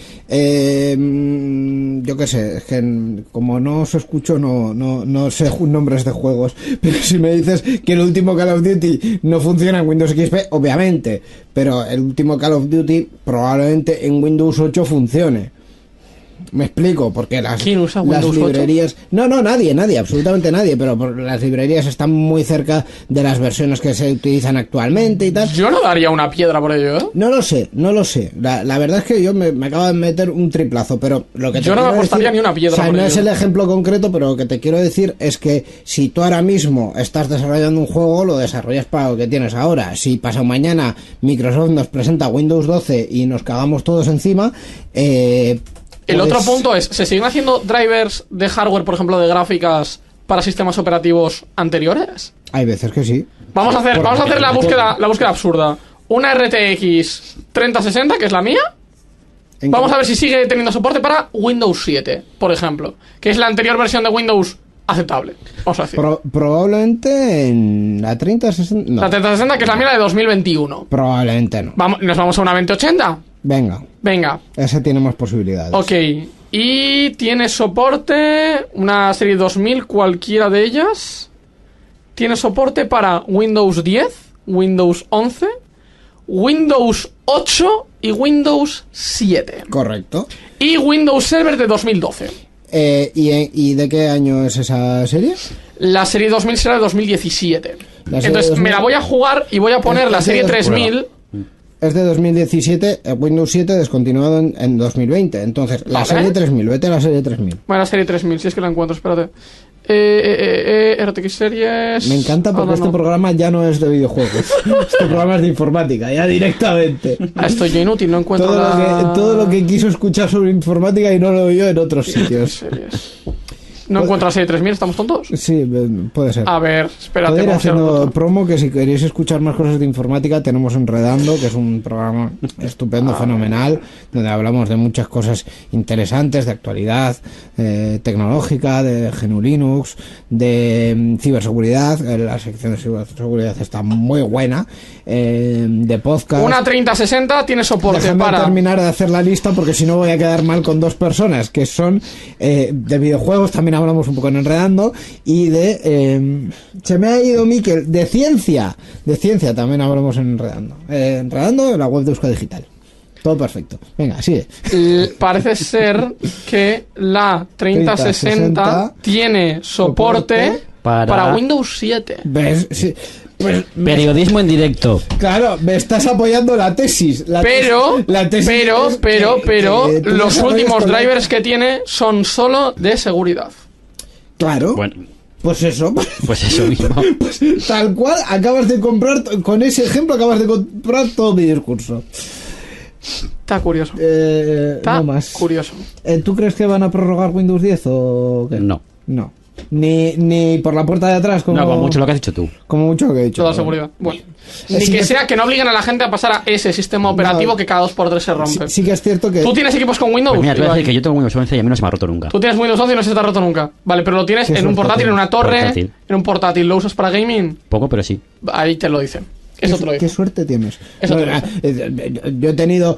yo qué sé, es que como no os escucho no sé nombres de juegos, pero si me dices que el último Call of Duty no funciona en Windows XP, obviamente, pero el último Call of Duty probablemente en Windows 8 funcione. Me explico, porque ¿Quién usa Windows librerías 8? No, nadie, absolutamente nadie, pero las librerías están muy cerca de las versiones que se utilizan actualmente y tal. Yo no daría una piedra por ello, ¿eh? No lo sé. La verdad es que yo me acabo de meter un triplazo, pero lo que te yo no me apostaría ni una piedra. O sea, por no ello. Es el ejemplo concreto, pero lo que te quiero decir es que si tú ahora mismo estás desarrollando un juego, lo desarrollas para lo que tienes ahora. Si pasado mañana Microsoft nos presenta Windows 12 y nos cagamos todos encima, el otro punto es, ¿se siguen haciendo drivers de hardware, por ejemplo, de gráficas para sistemas operativos anteriores? Hay veces que sí. Vamos a hacer la búsqueda absurda. Una RTX 3060, que es la mía. Vamos a ver si sigue teniendo soporte para Windows 7, por ejemplo, que es la anterior versión de Windows aceptable. Vamos a decir. Probablemente en la 3060. No. La 3060, que es la mía de 2021. Probablemente no. ¿Nos vamos a una 2080? Venga. Ese tiene más posibilidades. Ok. Y tiene soporte una serie 2000, cualquiera de ellas. Tiene soporte para Windows 10, Windows 11, Windows 8 y Windows 7. Correcto. Y Windows Server de 2012. ¿Y de qué año es esa serie? La serie 2000 será de 2017. Entonces 2000... me la voy a jugar y voy a poner la serie 3000... Es de 2017, Windows 7 descontinuado en 2020. Entonces, la serie 3000, vete a la serie 3000. Bueno, la serie 3000, si es que la encuentro, espérate. RTX Series... Me encanta porque este programa ya no es de videojuegos. Este programa es de informática, ya directamente. Estoy yo inútil, no encuentro todo lo que quiso escuchar sobre informática y no lo oyó en otros sitios. No encuentro la serie 3000, ¿estamos tontos? Sí, puede ser. A ver, espérate. Puedo ir haciendo promo, que si queréis escuchar más cosas de informática tenemos Enredando, que es un programa estupendo, fenomenal, donde hablamos de muchas cosas interesantes, de actualidad tecnológica, de GNU Linux, de ciberseguridad. La sección de ciberseguridad está muy buena, de podcast. Una 3060 tiene soporte. Déjame para terminar de hacer la lista, porque si no voy a quedar mal con dos personas, que son de videojuegos, también hablamos un poco en Enredando, y de se me ha ido Miquel, de ciencia también hablamos en Enredando. Enredando en la web de Euskadi Digital. Todo perfecto. Venga, sigue. Parece ser que la 3060 tiene soporte para Windows 7. ¿Ves? Sí. Pues, periodismo en directo. Claro, me estás apoyando la tesis. Pero los últimos drivers que tiene son solo de seguridad. Claro. Bueno. Pues eso. Pues eso mismo. Pues, tal cual, acabas de comprar, con ese ejemplo acabas de comprar todo mi discurso. Está curioso. Está no más. Curioso. ¿Tú crees que van a prorrogar Windows 10 o qué? No. Ni por la puerta de atrás, como... No, como mucho lo que has dicho tú. Como mucho lo que he dicho. Toda seguridad. Bueno. Ni que sea que no obliguen a la gente a pasar a ese sistema operativo que cada 2x3 se rompe. Sí que es cierto que... ¿Tú tienes equipos con Windows? Pues mira, te voy a decir que yo tengo Windows 11 y a mí no se me ha roto nunca. Tú tienes Windows 11 y no se te ha roto nunca. Vale, pero lo tienes en un portátil, en una torre, en un portátil. ¿Lo usas para gaming? Poco, pero sí. Ahí te lo dicen. Eso te lo dice. ¿Qué suerte tienes? Eso yo he tenido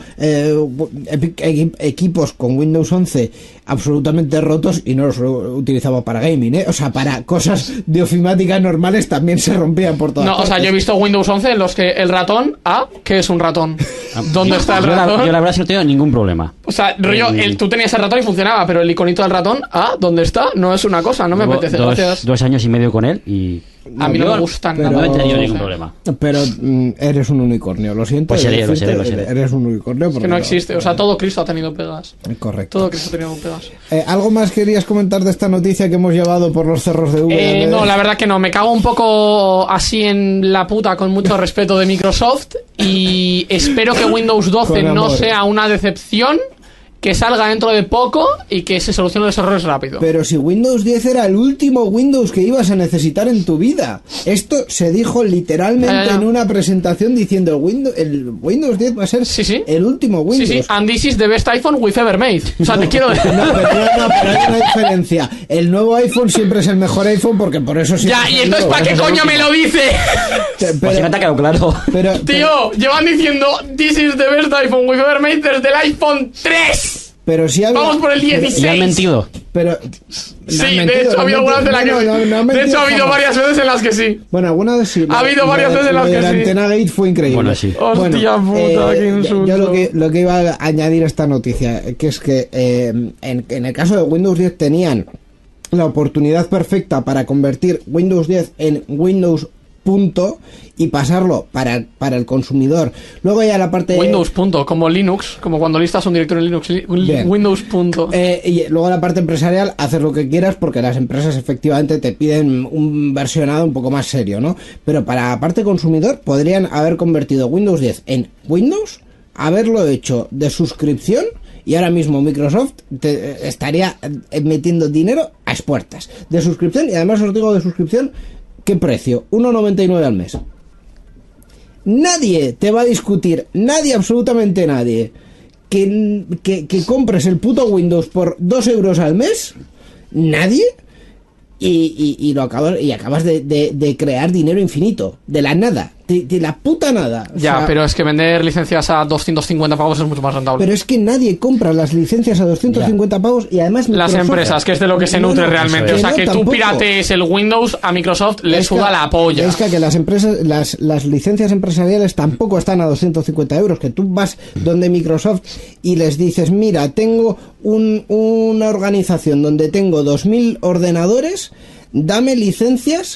equipos con Windows 11 absolutamente rotos y no los utilizaba para gaming, O sea, para cosas de ofimática normales también se rompían por todas partes. O sea, yo he visto Windows 11 en los que el ratón... ¿qué es un ratón? ¿Dónde está el ratón? Yo la verdad sí no tengo ningún problema. O sea, rollo, tú tenías el ratón y funcionaba, pero el iconito del ratón, ¿dónde está? No es una cosa, no me apetece. Gracias. 2 años y medio con él y... A mí no me gustan nada. No he tenido ningún problema. Pero eres un unicornio, lo siento. Pues lo seré. Eres un unicornio. Que no existe, o sea, todo Cristo ha tenido pegas. Correcto. Todo Cristo ha tenido pegas. ¿Algo más querías comentar de esta noticia que hemos llevado por los cerros de V? No, la verdad que no. Me cago un poco así en la puta, con mucho respeto, de Microsoft, y espero que Windows 12 no sea una decepción que salga dentro de poco y que se solucionen los errores rápido. Pero si Windows 10 era el último Windows que ibas a necesitar en tu vida. Esto se dijo literalmente en una presentación diciendo el Windows 10 va a ser el último Windows. Sí, and this is the best iPhone we've ever made. O sea, te quiero decir. No, pero hay una diferencia. El nuevo iPhone siempre es el mejor iPhone porque por eso sí. Ya, y entonces ¿para qué coño me lo dice? Pues si no te ha quedado claro. Tío, llevan diciendo this is the best iPhone we've ever made desde el iPhone 3. Pero si había, vamos por el 16. Y han mentido. Pero sí, de hecho ha habido algunas en las que de hecho ha habido varias veces en las que sí. Bueno, algunas veces sí. Ha habido varias veces en las que sí. La Antena Gate fue increíble. Bueno, sí. Hostia puta, qué insulto. Yo lo que iba a añadir a esta noticia, que es que en el caso de Windows 10 tenían la oportunidad perfecta para convertir Windows 10 en Windows punto y pasarlo para el consumidor. Luego ya la parte Windows punto, como Linux, como cuando listas un directorio en Linux. Windows punto. Y luego la parte empresarial, hacer lo que quieras porque las empresas efectivamente te piden un versionado un poco más serio, ¿no? Pero para la parte consumidor podrían haber convertido Windows 10 en Windows, haberlo hecho de suscripción. Y ahora mismo Microsoft estaría metiendo dinero a expuertas de suscripción. Y además os digo de suscripción, ¿qué precio? 1,99 al mes. Nadie te va a discutir, nadie, absolutamente nadie, que compres el puto Windows por 2 euros al mes. Nadie. Y acabas de crear dinero infinito. De la nada. De la puta nada. Ya, pero es que vender licencias a 250 pavos es mucho más rentable. Pero es que nadie compra las licencias a 250 pavos y además Microsoft, las empresas, que es de lo que se nutre realmente. O sea, que tú piratees el Windows, a Microsoft le suda la polla. Es que las empresas, las licencias empresariales tampoco están a 250 euros. Que tú vas donde Microsoft y les dices, mira, tengo una organización donde tengo 2000 ordenadores. Dame licencias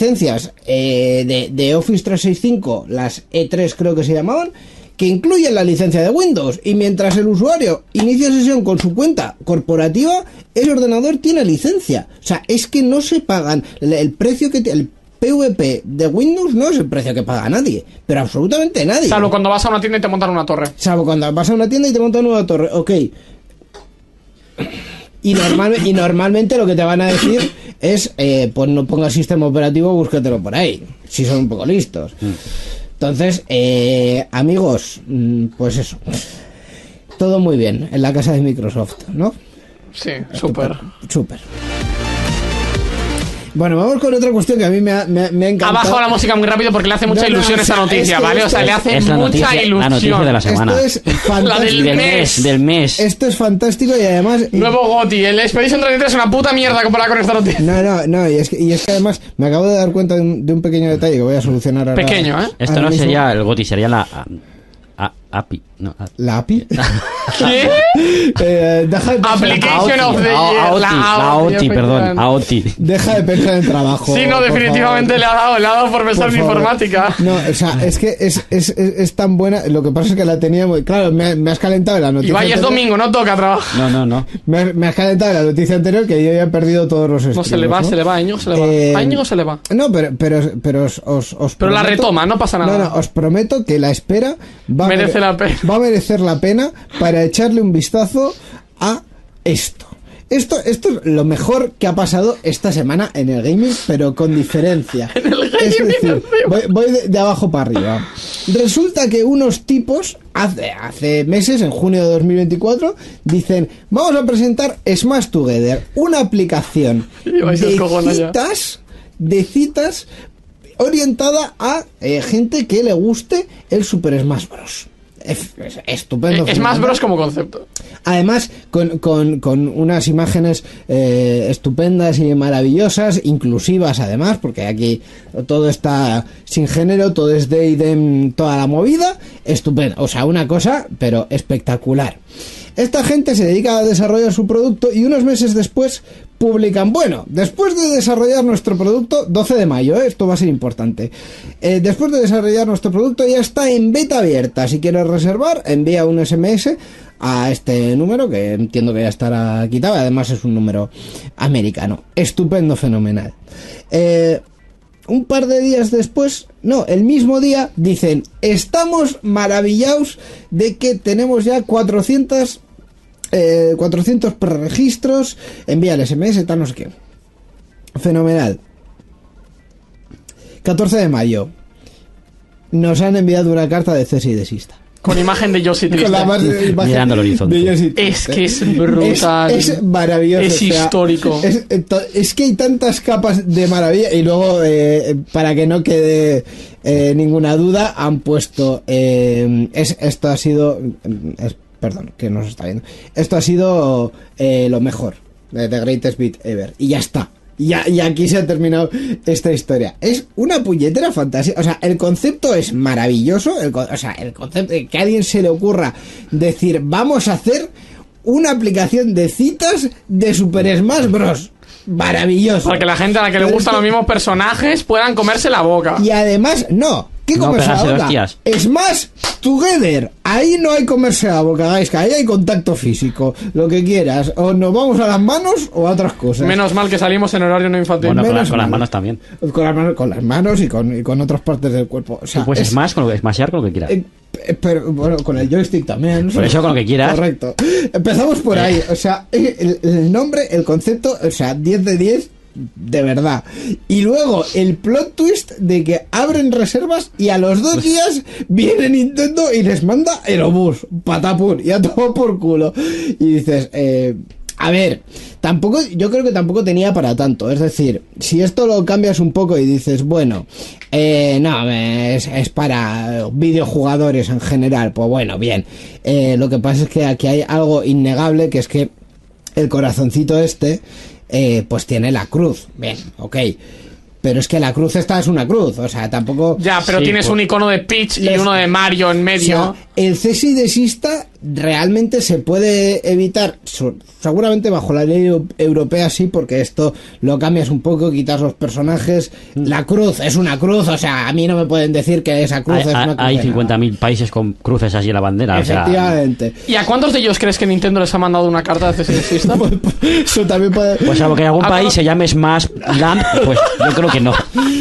de Office 365, las E3 creo que se llamaban, que incluyen la licencia de Windows. Y mientras el usuario inicia sesión con su cuenta corporativa, ese ordenador tiene licencia. O sea, es que no se pagan el precio que el PVP de Windows no es el precio que paga nadie, pero absolutamente nadie. Salvo cuando vas a una tienda y te montan una torre. Ok. Y normalmente lo que te van a decir es, pues no pongas sistema operativo, búscatelo por ahí, si son un poco listos. Entonces, amigos, pues eso. Todo muy bien en la casa de Microsoft, ¿no? Sí, súper. Bueno, vamos con otra cuestión que a mí me ha encantado. Ha bajado la música muy rápido porque le hace mucha ilusión esa noticia, ¿vale? O sea, le hace mucha ilusión. La noticia de la semana. Esto es fantástico. La del mes. Esto es fantástico y además... Nuevo GOTY. El Expedition 33 es una puta mierda comparada con esta noticia. No. Y es que además me acabo de dar cuenta de un pequeño detalle que voy a solucionar ahora. Pequeño, ¿eh? Esto no mismo. sería el GOTY, sería la... API. No, ¿La API? ¿Qué? Application of the Year. AOTI. Deja de pensar en trabajo. Sí, no, definitivamente le ha dado por pensar en informática. No, o sea, es que es tan buena. Lo que pasa es que la tenía muy... Claro, me has calentado en la noticia. Y vaya, es domingo, no toca trabajar. No. Me has calentado en la noticia anterior que yo ya he perdido todos los estudios. No, se le va, Íñigo se le va. A Íñigo se le va. No, pero os Pero prometo, la retoma, no pasa nada. No, os prometo que la espera va a merecer la pena para echarle un vistazo a esto. Esto es lo mejor que ha pasado esta semana en el gaming, pero con diferencia. Es decir, voy de abajo para arriba. Resulta que unos tipos, hace meses, en junio de 2024, dicen, vamos a presentar Smash Together, una aplicación de citas orientada a gente que le guste el Super Smash Bros. Es estupendo. Smash Bros como concepto. Además, con unas imágenes estupendas y maravillosas, inclusivas además, porque aquí todo está sin género, todo es de idem, toda la movida, estupendo. O sea, una cosa, pero espectacular. Esta gente se dedica a desarrollar su producto y unos meses después publican, bueno, después de desarrollar nuestro producto, 12 de mayo, esto va a ser importante, después de desarrollar nuestro producto ya está en beta abierta, si quieres reservar, envía un SMS a este número, que entiendo que ya estará quitado, además es un número americano, estupendo, fenomenal. Un par de días después, no, el mismo día, dicen, estamos maravillados de que tenemos ya 400 400 preregistros, envía el SMS, tal, no sé qué. Fenomenal. 14 de mayo. Nos han enviado una carta de cese y desista. Con imagen de Yoshi triste. Con la imagen Mirando al horizonte. de Yoshi triste. Es que es brutal. Es maravilloso. Es histórico. Es que hay tantas capas de maravilla. Y luego, para que no quede ninguna duda, han puesto... esto ha sido... perdón, que no se está viendo. Esto ha sido lo mejor. The Greatest Beat Ever. Y ya está. Y aquí se ha terminado esta historia. Es una puñetera fantasía. O sea, el concepto es maravilloso. El concepto de que a alguien se le ocurra decir, vamos a hacer una aplicación de citas de Super Smash Bros. Maravilloso. Para que la gente a la que le gustan los mismos personajes puedan comerse la boca. Y además, no. ¿Qué No comerse la pegarse boca? hostias. Smash Together. Ahí no hay comerse la boca, guys, que ahí hay contacto físico. Lo que quieras. O nos vamos a las manos o a otras cosas. Menos mal que salimos en horario no infantil. Bueno, con menos las mal. manos también. Con las manos y con otras partes del cuerpo. O sea, Tú puedes smashear con lo que quieras. pero bueno, con el joystick también. Por eso, con lo que quieras. Correcto. Empezamos por ahí. O sea, el nombre, el concepto, o sea, 10 de 10. De verdad. Y luego el plot twist de que abren reservas y a los 2 días viene Nintendo y les manda el obús, patapún, y a todo por culo. Y dices, a ver, tampoco, yo creo que tampoco tenía para tanto. Es decir, si esto lo cambias un poco y dices, bueno, no, es para videojugadores en general, pues bueno, bien. Lo que pasa es que aquí hay algo innegable, que es que el corazoncito pues tiene la cruz. Bien, ok. Pero es que la cruz esta es una cruz, o sea, tampoco... Ya, pero Sí, tienes pues- un icono de Peach y uno de Mario en O medio. sea, el cese y desista realmente se puede evitar, seguramente bajo la ley europea sí, porque esto lo cambias un poco, quitas los personajes. La cruz es una cruz, o sea, a mí no me pueden decir que esa cruz es una cruz. Hay de nada. 50.000 países con cruces así en la bandera. O sea, Efectivamente. ¿Y a cuántos de ellos crees que Nintendo les ha mandado una carta de cesista? Eso también puede... pues algo que en algún país se llame Smash Land, pues yo creo que no.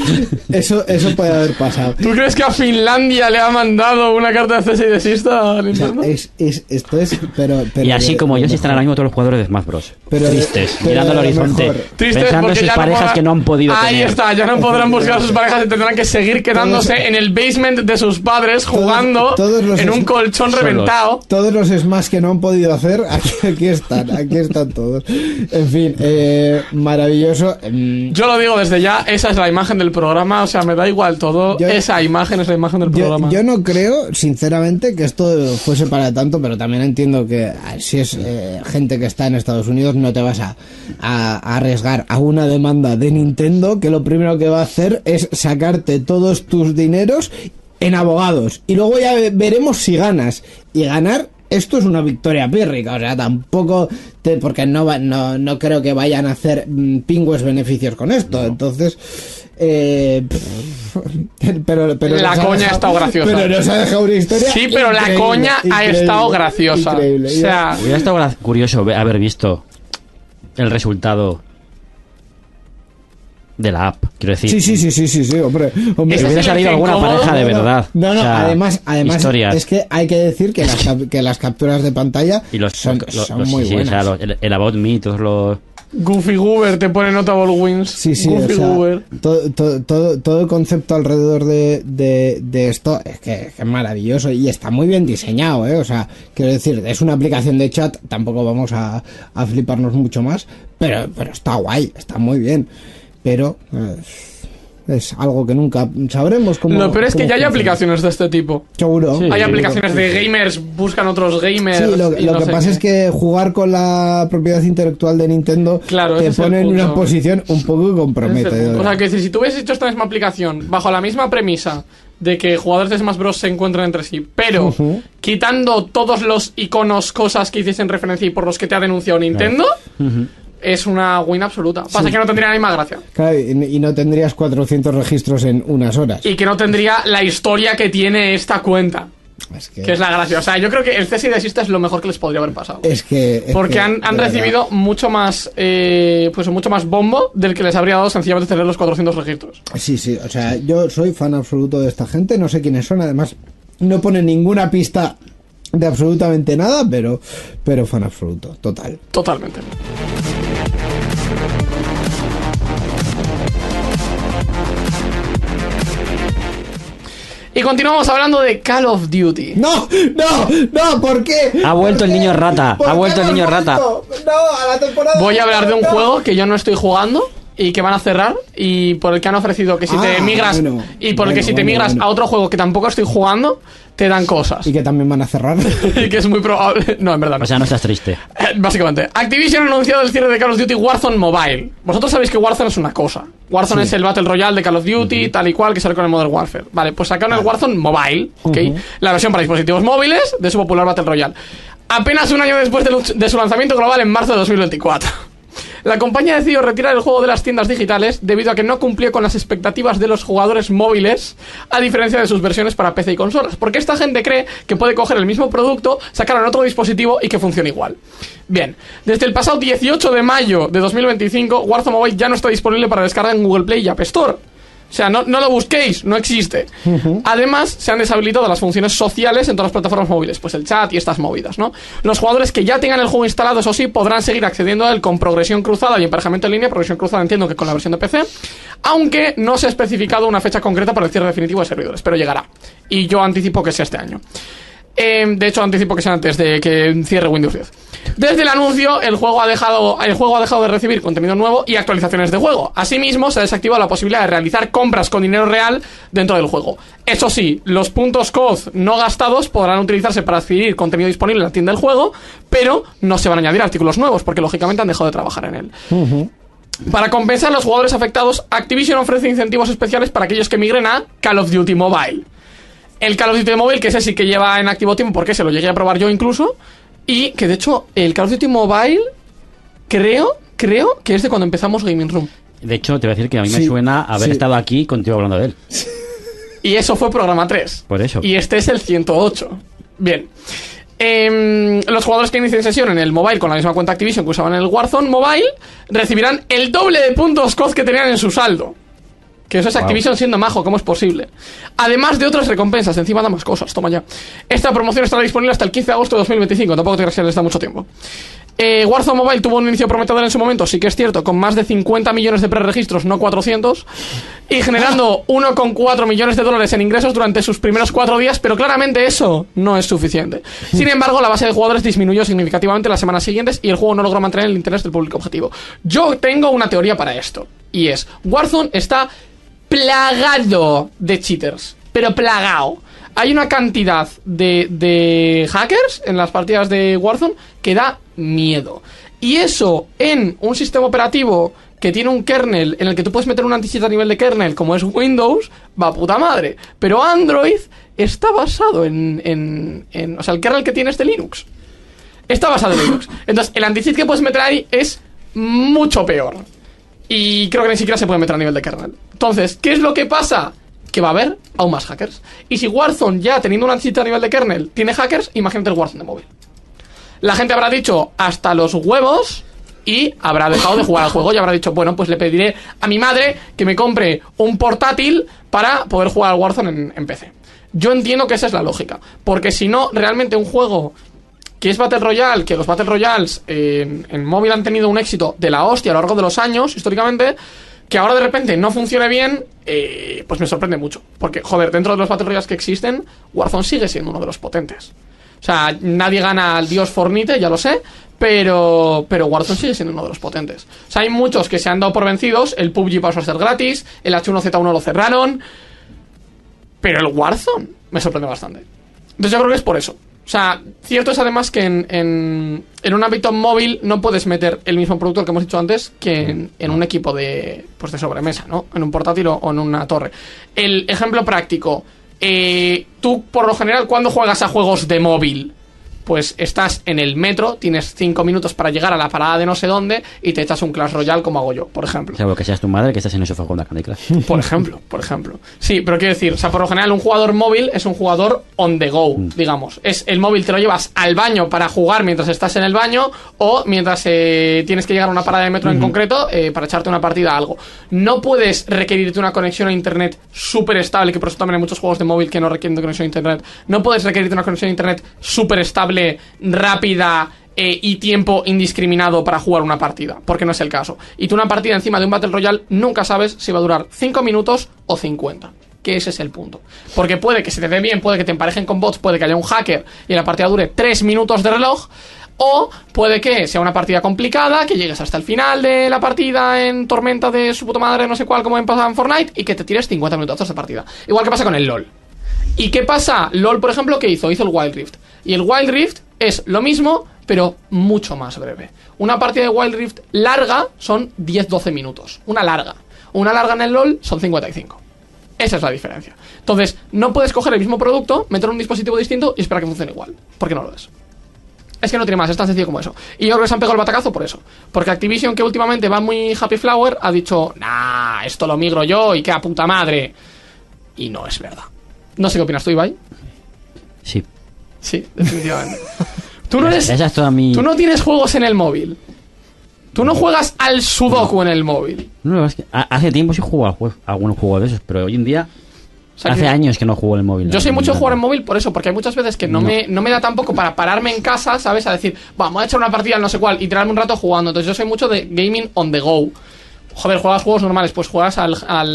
Eso puede haber pasado. ¿Tú crees que a Finlandia le ha mandado una carta de cese y desista a O sea, Nintendo? esto es, pero Y así como yo, si están ahora mismo todos los jugadores de Smash Bros. Pero- Tristes, pero mirando al de lo horizonte, mejor. Tristes pensando en porque sus ya parejas podrá- que no han podido Ahí tener. está, ya no podrán buscar a sus parejas y tendrán que seguir quedándose en el basement de sus padres jugando todos los en un colchón solos. reventado. Todos los Smash que no han podido hacer, aquí están todos. En fin, maravilloso. Yo lo digo desde ya, esa es la imagen del programa, o sea, me da igual todo, Yo- esa imagen es la imagen del programa. Yo no creo, sinceramente, que esto fuese para tanto, pero también entiendo que si es gente que está en Estados Unidos, no te vas a arriesgar a una demanda de Nintendo, que lo primero que va a hacer es sacarte todos tus dineros en abogados. Y luego ya veremos si ganas. Y ganar... Esto es una victoria pírrica, o sea, tampoco porque no creo que vayan a hacer pingües beneficios con esto, entonces pero La nos ha coña ha estado graciosa. pero nos ha dejado una historia Sí, pero la increíble, coña ha increíble, estado graciosa. increíble. O sea, Hubiera estado curioso haber visto el resultado de la app, quiero decir. Sí, hombre. Ese Si hubiera es salido el alguna incómodo. pareja de verdad. No, O sea, además historias. es que hay que decir que que las capturas de pantalla Y los son muy sí, buenas. o sea, el About Me, todos los... Goofy Goober te pone notable wins. Sí, Goofy o sea, Goober. todo el concepto alrededor de esto es que es maravilloso y está muy bien diseñado, o sea, quiero decir, es una aplicación de chat, tampoco vamos a fliparnos mucho más, pero está guay, está muy bien, pero es algo que nunca sabremos cómo. Lo peor es que cómo ya hay funciona. aplicaciones de este tipo. Seguro. Sí. Hay aplicaciones de gamers, buscan otros gamers. Sí, lo y no que sé pasa qué. es que jugar con la propiedad intelectual de Nintendo Claro, te ese es el pone en una punto. posición un poco Ese es el comprometedora. punto. O sea, que si tú hubieses hecho esta misma aplicación bajo la misma premisa de que jugadores de Smash Bros se encuentran entre sí, pero Ujú. quitando todos los iconos, cosas que hiciesen referencia y por los que te ha denunciado Nintendo, es una win absoluta. Pasa que no tendría la misma gracia. Claro, y no tendrías 400 registros en unas horas. Y que no tendría la historia que tiene esta cuenta. Que es la gracia. O sea, yo creo que el cese y desista es lo mejor que les podría haber pasado. Es que Porque han de verdad. recibido mucho más mucho más bombo del que les habría dado sencillamente tener los 400 registros. Sí, o sea, yo soy fan absoluto de esta gente, no sé quiénes son, además no ponen ninguna pista de absolutamente nada, pero fan absoluto, total. Totalmente. Y continuamos hablando de Call of Duty. ¡No! ¿Por qué? Ha vuelto el niño rata. ¿Por Ha qué vuelto el niño rata. No, a la temporada. Voy a hablar de un juego que yo no estoy jugando y que van a cerrar, y por el que han ofrecido que si te migras migras a otro juego que tampoco estoy jugando, te dan cosas. Y que también van a cerrar. Y que es muy probable. No, en verdad no. O sea, no estás triste. Básicamente, Activision ha anunciado el cierre de Call of Duty Warzone Mobile. Vosotros sabéis que Warzone es una cosa. Warzone es el Battle Royale de Call of Duty, tal y cual, que sale con el Modern Warfare. Vale, pues sacaron el Warzone Mobile, ¿ok? La versión para dispositivos móviles de su popular Battle Royale. Apenas un año después de su lanzamiento global en marzo de 2024. La compañía decidió retirar el juego de las tiendas digitales debido a que no cumplió con las expectativas de los jugadores móviles, a diferencia de sus versiones para PC y consolas, porque esta gente cree que puede coger el mismo producto, sacarlo en otro dispositivo y que funcione igual. Bien, desde el pasado 18 de mayo de 2025, Warzone Mobile ya no está disponible para descarga en Google Play y App Store. O sea, no lo busquéis, no existe. Además, se han deshabilitado las funciones sociales en todas las plataformas móviles, pues el chat y estas movidas, ¿no? Los jugadores que ya tengan el juego instalado, eso sí, podrán seguir accediendo a él con progresión cruzada y emparejamiento en línea. Progresión cruzada entiendo que con la versión de PC, aunque no se ha especificado una fecha concreta para el cierre definitivo de servidores, pero llegará. Y yo anticipo que sea este año. De hecho, anticipo que sea antes de que cierre Windows 10. Desde el anuncio, el juego ha dejado de recibir contenido nuevo y actualizaciones de juego. Asimismo, se ha desactivado la posibilidad de realizar compras con dinero real dentro del juego. Eso sí, los puntos COD no gastados podrán utilizarse para adquirir contenido disponible en la tienda del juego, pero no se van a añadir artículos nuevos, porque lógicamente han dejado de trabajar en él. Para compensar a los jugadores afectados, Activision ofrece incentivos especiales para aquellos que migren a Call of Duty Mobile. El Call of Duty Mobile, que ese sí que lleva en activo tiempo, porque se lo llegué a probar yo incluso. Y que de hecho, el Call of Duty Mobile, creo que es de cuando empezamos Gaming Room. De hecho, te voy a decir que a mí me suena haber estado aquí contigo hablando de él. Y eso fue programa 3. Por eso. Y este es el 108. Bien. Los jugadores que inicien sesión en el mobile con la misma cuenta Activision que usaban en el Warzone Mobile recibirán el doble de puntos COD que tenían en su saldo. Que eso es Activision siendo majo, ¿cómo es posible? Además de otras recompensas, encima da más cosas, toma ya. Esta promoción estará disponible hasta el 15 de agosto de 2025, tampoco te creas que les da mucho tiempo. Warzone Mobile tuvo un inicio prometedor en su momento, sí que es cierto, con más de 50 millones de preregistros, no 400, y generando 1,4 millones de dólares en ingresos durante sus primeros 4 días, pero claramente eso no es suficiente. Sin embargo, la base de jugadores disminuyó significativamente las semanas siguientes y el juego no logró mantener el interés del público objetivo. Yo tengo una teoría para esto, y es, Warzone está plagado de cheaters, pero plagado. Hay una cantidad de hackers en las partidas de Warzone que da miedo. Y eso en un sistema operativo que tiene un kernel en el que tú puedes meter un anti-cheat a nivel de kernel como es Windows, va puta madre. Pero Android está basado en o sea, el kernel que tiene es de Linux. Está basado en Linux. Entonces, el anti-cheat que puedes meter ahí es mucho peor. Y creo que ni siquiera se puede meter a nivel de kernel. Entonces, ¿qué es lo que pasa? Que va a haber aún más hackers. Y si Warzone, ya teniendo un anti-cheat a nivel de kernel, tiene hackers, imagínate el Warzone de móvil. La gente habrá dicho hasta los huevos y habrá dejado de jugar al juego y habrá dicho, bueno, pues le pediré a mi madre que me compre un portátil para poder jugar al Warzone en PC. Yo entiendo que esa es la lógica. Porque si no, realmente un juego que es Battle Royale, que los Battle Royales en móvil han tenido un éxito de la hostia a lo largo de los años, históricamente, que ahora de repente no funcione bien, pues me sorprende mucho. Porque, joder, dentro de los Battle Royales que existen, Warzone sigue siendo uno de los potentes. O sea, nadie gana al dios Fornite, ya lo sé, pero Warzone sigue siendo uno de los potentes. O sea, hay muchos que se han dado por vencidos, el PUBG pasó a ser gratis, el H1Z1 lo cerraron, pero el Warzone me sorprende bastante. Entonces yo creo que es por eso. O sea, cierto es además que en un ámbito móvil no puedes meter el mismo producto que hemos dicho antes que en un equipo de sobremesa, ¿no? En un portátil o en una torre. El ejemplo práctico, tú por lo general, ¿cuándo juegas a juegos de móvil? pues estás en el metro, tienes 5 minutos para llegar a la parada de no sé dónde y te echas un Clash Royale como hago yo, por ejemplo. O sea, que seas tu madre que estás en el sofá jugando a Candy Crush. Por ejemplo. Sí, pero quiero decir, o sea, por lo general un jugador móvil es un jugador on the go, digamos. Es el móvil te lo llevas al baño para jugar mientras estás en el baño o mientras tienes que llegar a una parada de metro en concreto para echarte una partida a algo. No puedes requerirte una conexión a internet súper estable, que por eso también hay muchos juegos de móvil que no requieren de conexión a internet. No puedes requerirte una conexión a internet súper estable, rápida y tiempo indiscriminado para jugar una partida, porque no es el caso. Y tú una partida encima de un Battle Royale nunca sabes si va a durar 5 minutos o 50. Que ese es el punto. Porque puede que se te dé bien, puede que te emparejen con bots, puede que haya un hacker y la partida dure 3 minutos de reloj, o puede que sea una partida complicada, que llegues hasta el final de la partida en tormenta de su puta madre, no sé cuál, como en Fortnite, y que te tires 50 minutos de partida. Igual que pasa con el LoL. ¿Y qué pasa? LoL, por ejemplo, ¿qué hizo? Hizo el Wild Rift. Y el Wild Rift es lo mismo, pero mucho más breve. Una partida de Wild Rift larga son 10-12 minutos. Una larga en el LoL son 55. Esa es la diferencia. Entonces, no puedes coger el mismo producto, meter en un dispositivo distinto y esperar que funcione igual. Porque no lo es. Es que no tiene más, es tan sencillo como eso. Y yo creo que se han pegado el batacazo por eso. Porque Activision, que últimamente va muy Happy Flower, ha dicho, nah, esto lo migro yo y qué a puta madre. Y no es verdad. No sé qué opinas tú, Ibai. Sí. Sí, definitivamente. Tú no eres... Esa es toda mi... Tú no tienes juegos en el móvil. Tú no juegas al Sudoku en el móvil. No, es que hace tiempo sí juego a algunos juegos de esos, pero hoy en día... O sea, hace años que no juego en el móvil. Yo soy mucho de jugar en móvil por eso, porque hay muchas veces que no me da tampoco para pararme en casa, ¿sabes? A decir, vamos a echar una partida al no sé cuál y tirarme un rato jugando. Entonces yo soy mucho de gaming on the go. Joder, juegas juegos normales, pues juegas al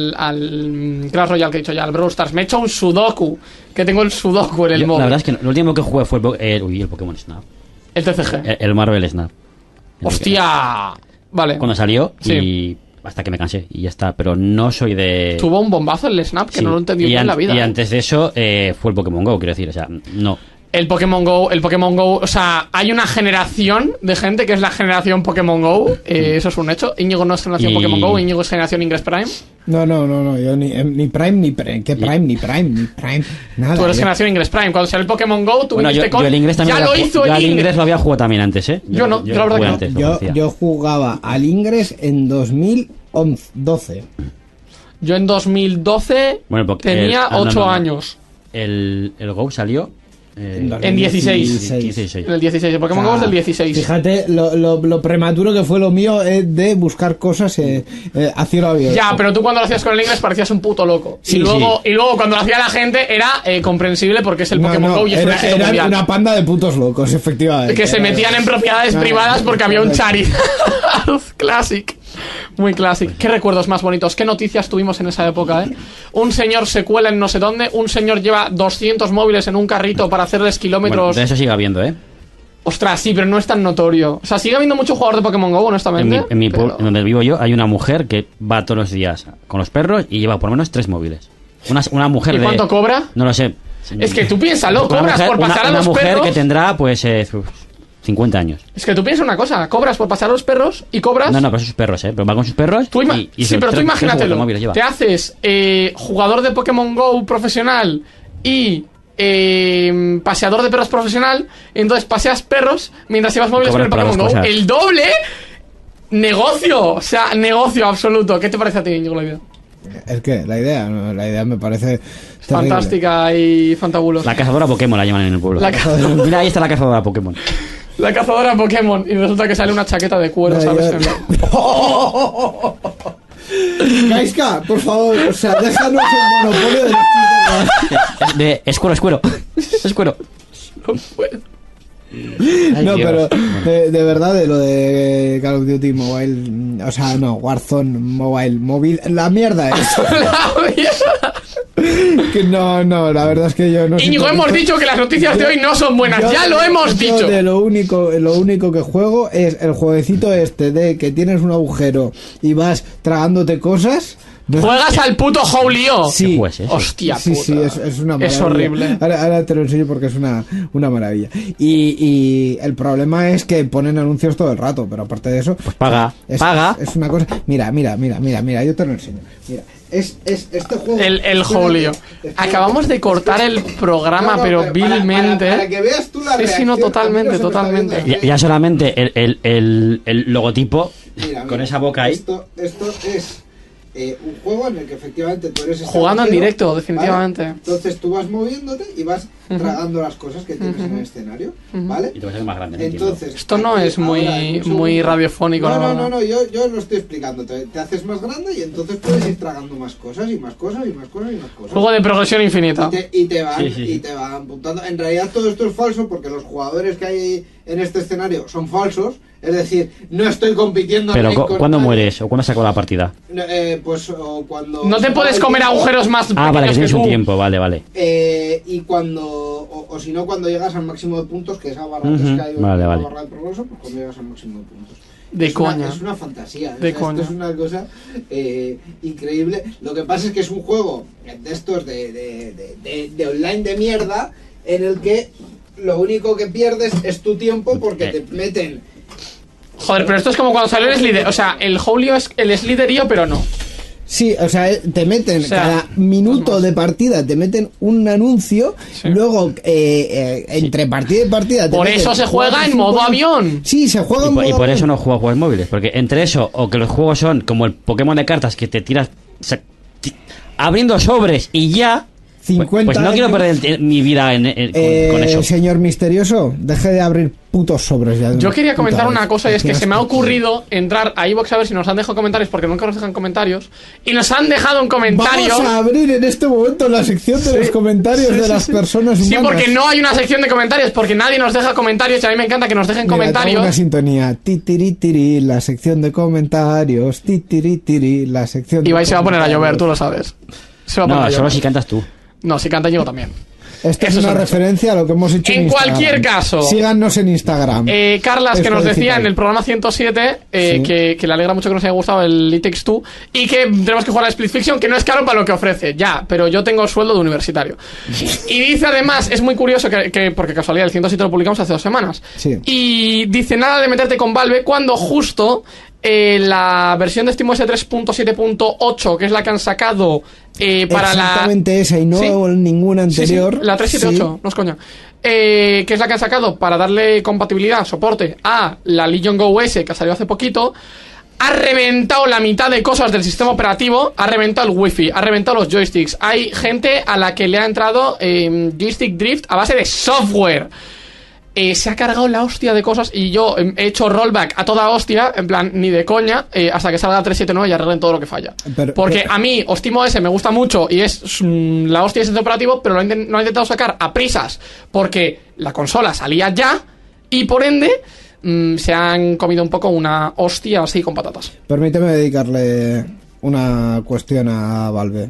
Clash Royale que he dicho ya, al Brawl Stars. Me he hecho un Sudoku, que tengo el Sudoku en el móvil. La verdad es que lo último que jugué fue el Pokémon Snap. El TCG. El Marvel Snap. ¡Hostia! Vale. Cuando salió Sí. Y hasta que me cansé y ya está, pero no soy de... Tuvo un bombazo el Snap que Sí. no lo entendí en la vida. Y antes de eso fue el Pokémon GO, quiero decir, o sea, no. El Pokémon Go, o sea, hay una generación de gente que es la generación Pokémon Go, eso es un hecho. Íñigo no es generación Pokémon Go, Íñigo es generación Ingress Prime. No, yo ni Prime, ¿qué Prime? Ni Prime, nada. Tú eres yo- generación Ingress Prime. Cuando salió el Pokémon Go, tú Bueno, viniste yo el Ingress también ya lo hizo yo al el Ingress lo había jugado también antes, ¿eh? Yo no, yo la verdad jugué que no. antes, lo Yo, conocía. yo jugaba al Ingress en 2012. Yo en 2012 Bueno, porque tenía no, 8 no. años. El Go salió... En 16. 16. En el 16. El Pokémon O sea, Go es del 16. Fíjate lo prematuro que fue lo mío de buscar cosas a cielo abierto. Ya, pero tú cuando lo hacías con el Ingress parecías un puto loco. Sí, y luego cuando lo hacía la gente era comprensible porque es el No, Pokémon no, Go y es un era, éxito era mundial. una panda de putos locos, efectivamente. Que se metían en propiedades No, privadas porque había un no. Charizard. Classic. Muy clásico. ¿Qué recuerdos más bonitos? ¿Qué noticias tuvimos en esa época, Un señor se cuela en no sé dónde, un señor lleva 200 móviles en un carrito para hacerles kilómetros. Bueno, de eso sigue habiendo, ¿eh? Ostras, sí, pero no es tan notorio. O sea, sigue habiendo mucho jugador de Pokémon GO, honestamente. En mi pero- pueblo, donde vivo yo, hay una mujer que va todos los días con los perros y lleva por lo menos 3 móviles. Una mujer ¿Y de... cuánto cobra? No lo sé. Es que tú piénsalo, Una cobras mujer- por pasar a una los mujer perros. que tendrá, pues, 50 años. Es que tú piensas una cosa, cobras por pasar a los perros y cobras... No, pero sus perros, ¿eh? Pero va con sus perros Tú y sí, sus pero tú tres imagínatelo. móviles lleva. Te haces jugador de Pokémon GO profesional y paseador de perros profesional. Y entonces paseas perros mientras llevas móviles con Cobras el para Pokémon dos GO. cosas. El doble negocio. O sea, negocio absoluto. ¿Qué te parece a ti, Íñigo, la idea? Es que la idea me parece terrible. Fantástica y fantabulosa. La cazadora Pokémon la llaman en el pueblo. La Mira, ahí está la cazadora Pokémon. La cazadora Pokémon. Y resulta que sale una chaqueta de cuero, No, ¿sabes? yo- Gaiska, por favor, o sea, déjanos un monopolio de Es cuero. Es cuero. No puedo. Ay, No, Dios. pero de verdad, de lo de Call of Duty Mobile, o sea, no, Warzone Mobile, la mierda es. La mierda. Que no, la verdad es que yo no sé. Íñigo, hemos dicho que las noticias de hoy no son buenas. Yo- Ya lo hemos yo dicho. de lo único que juego es el jueguecito este de que tienes un agujero y vas tragándote cosas Juegas al puto Howlio. Sí. ¿Qué juez es? Hostia Sí, puta. sí, es una maravilla. Es horrible. Ahora te lo enseño porque es una maravilla. Y el problema es que ponen anuncios todo el rato, pero aparte de eso... Pues paga. Es una cosa... Mira, yo te lo enseño. Mira, este juego... El Howlio. Acabamos de cortar el programa, pero vilmente. Para que veas tú la Sí, sí, no, totalmente, totalmente. Ya solamente el logotipo Mira, con esa boca ahí. Esto es un juego en el que efectivamente tú eres Jugando en escenario, directo, definitivamente. ¿vale? Entonces tú vas moviéndote y vas tragando las cosas que tienes en el escenario, ¿vale? Y te va a ser más grande. Entonces, Esto no aquí, es muy, ahora, en un muy segundo- radiofónico. No, yo lo estoy explicando. Te haces más grande y entonces puedes ir tragando más cosas y más cosas y más cosas y más cosas. Juego de progresión infinita. Y te van, Sí, sí. y te van apuntando. En realidad todo esto es falso porque los jugadores que hay en este escenario son falsos. Es decir, no estoy compitiendo. Pero con ¿cuándo nadie. mueres? ¿O cuándo se acaba la partida? Pues o cuando... No te puedes comer agujeros más Ah, vale, que pequeños tienes un tú. tiempo, vale. Y cuando... O si no, cuando llegas al máximo de puntos, que esa barra Ujú, que hay vale, una vale. barra de progreso, pues cuando llegas al máximo de puntos. De Es coña. es una fantasía. De Esto coña. es una cosa increíble. Lo que pasa es que es un juego de estos de online de mierda en el que lo único que pierdes es tu tiempo porque te meten... Joder, pero esto es como cuando salió el Slither. O sea, el Howlio es el Slitherío, pero no. Sí, o sea, te meten O sea, cada minuto de partida, te meten un anuncio, Sí. luego entre partida y partida... te Por meten eso se juega 4 o en 5 modo anuncios. avión. Sí, se juega en Y modo por eso avión. no juego a juegos móviles. Porque entre eso, o que los juegos son como el Pokémon de cartas que te tiras abriendo sobres y ya... 50 Pues no quiero años. perder mi vida con eso. Señor misterioso, deje de abrir putos sobres ya. de Yo una quería puta comentar vez. una cosa y es que Qué se me ha asco. ocurrido entrar a iVoox a ver si nos han dejado comentarios, porque nunca nos dejan comentarios. Y nos han dejado un comentario. Vamos a abrir en este momento la sección de los comentarios de las personas humanas. Sí, porque no hay una sección de comentarios, porque nadie nos deja comentarios y a mí me encanta que nos dejen Mira, tengo comentarios. una sintonía. Titiritiri, la sección de comentarios. Titiritiri, la sección de Y se va a poner a llover, comentarios. tú lo sabes. Se va a poner No, a solo llover. si cantas tú. No, si canta yo también. Esto es Eso una es un referencia a lo que hemos hecho en En Instagram. cualquier caso. Síganos en Instagram. Carlas, que Es nos decía felicitar. en el programa 107 Sí. que le alegra mucho que nos haya gustado el It Takes Two y que tenemos que jugar a Split Fiction, que no es caro para lo que ofrece, ya, pero yo tengo sueldo de universitario. Y dice además, es muy curioso que porque casualidad el 107 lo publicamos hace 2 semanas, Sí. y dice nada de meterte con Valve cuando justo la versión de SteamOS 3.7.8, que es la que han sacado para Exactamente esa y no Sí. ninguna anterior. Sí, la 378, no es coña. Que es la que han sacado para darle compatibilidad, soporte a la Legion Go S, que ha salido hace poquito. Ha reventado la mitad de cosas del sistema operativo, ha reventado el wifi, ha reventado los joysticks. Hay gente a la que le ha entrado joystick drift a base de software. Se ha cargado la hostia de cosas y yo he hecho rollback a toda hostia, en plan, ni de coña, hasta que salga la 379 y arreglen todo lo que falla. Porque a mí, SteamOS me gusta mucho y es la hostia de sistema operativo, pero lo he intentado sacar a prisas porque la consola salía ya y por ende se han comido un poco una hostia así con patatas. Permíteme dedicarle una cuestión a Valve.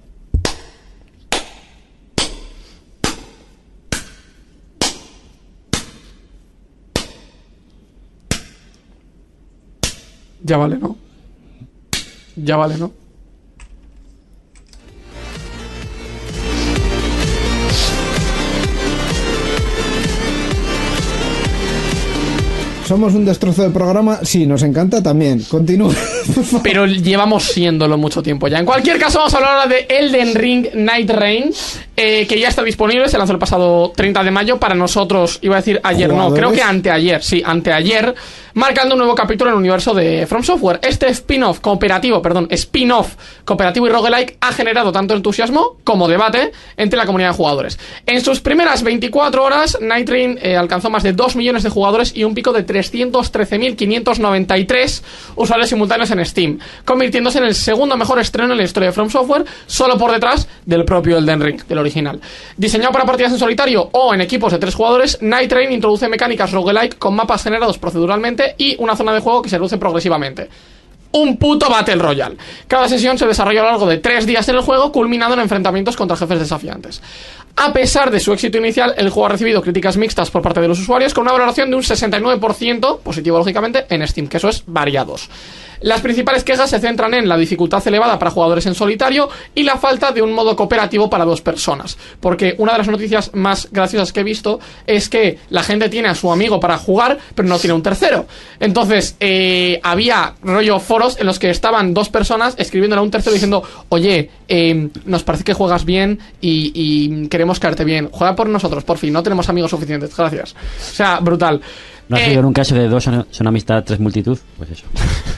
Ya vale, ¿no? Ya vale, ¿no? ¿Somos un destrozo de programa? Sí, nos encanta también. Continúe. Pero llevamos siéndolo mucho tiempo ya. En cualquier caso, vamos a hablar ahora de Elden Ring Night Reign, que ya está disponible, se lanzó el pasado 30 de mayo. Para nosotros, iba a decir ayer, no, creo que anteayer, sí, anteayer, marcando un nuevo capítulo en el universo de From Software. Este spin-off cooperativo y roguelike ha generado tanto entusiasmo como debate entre la comunidad de jugadores. En sus primeras 24 horas, Night Reign alcanzó más de 2 millones de jugadores y un pico de 313.593 usuarios simultáneos en Steam, convirtiéndose en el segundo mejor estreno en la historia de From Software, solo por detrás del propio Elden Ring, del original. Diseñado para partidas en solitario o en equipos de 3 jugadores, Night Reign introduce mecánicas roguelike con mapas generados proceduralmente y una zona de juego que se reduce progresivamente. Un puto Battle Royale. Cada sesión se desarrolla a lo largo de 3 días en el juego, culminando en enfrentamientos contra jefes desafiantes. A pesar de su éxito inicial, el juego ha recibido críticas mixtas por parte de los usuarios, con una valoración de un 69%, positivo lógicamente, en Steam, que eso es variados. Las principales quejas se centran en la dificultad elevada para jugadores en solitario y la falta de un modo cooperativo para 2 personas. Porque una de las noticias más graciosas que he visto es que la gente tiene a su amigo para jugar, pero no tiene un tercero. Entonces, había rollo foros en los que estaban 2 personas escribiéndole a un tercero diciendo: oye, nos parece que juegas bien y queremos caerte bien. Juega por nosotros, por fin, no tenemos amigos suficientes, gracias. O sea, brutal. ¿No has sido nunca eso de 2 son amistad, 3 multitud? Pues eso.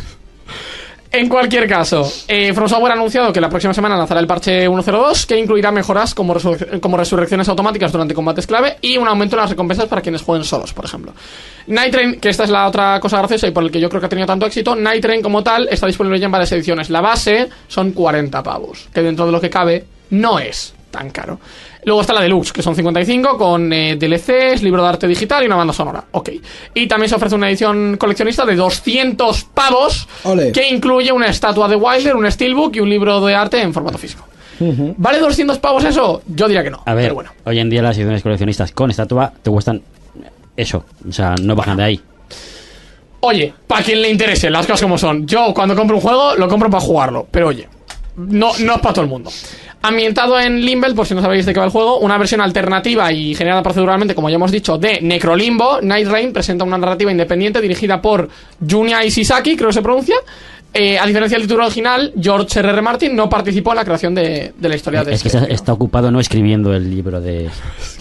En cualquier caso, From Software ha anunciado que la próxima semana lanzará el parche 1.02, que incluirá mejoras como resurrecciones automáticas durante combates clave y un aumento en las recompensas para quienes jueguen solos, por ejemplo. Night Train, que esta es la otra cosa graciosa y por el que yo creo que ha tenido tanto éxito, Night Train como tal está disponible ya en varias ediciones. La base son 40 pavos, que dentro de lo que cabe no es tan caro. Luego está la Deluxe, que son 55, con DLCs, libro de arte digital y una banda sonora. Ok. Y también se ofrece una edición coleccionista de 200 pavos, Ole. que incluye una estatua de Wilder, un steelbook y un libro de arte en formato físico. ¿Vale 200 pavos eso? Yo diría que no. A ver, pero bueno. hoy en día las ediciones coleccionistas con estatua te cuestan eso. O sea, no bajan de ahí. Oye, para quien le interese, las cosas como son. Yo cuando compro un juego, lo compro para jugarlo. Pero oye, no es para todo el mundo. Ambientado en Limbo, por si no sabéis de qué va el juego, una versión alternativa y generada proceduralmente, como ya hemos dicho, de Necrolimbo, Night Rain presenta una narrativa independiente dirigida por Junya Isizaki, creo que se pronuncia. A diferencia del título original, George R.R. Martin no participó en la creación de la historia de Es que está ocupado no escribiendo el libro de...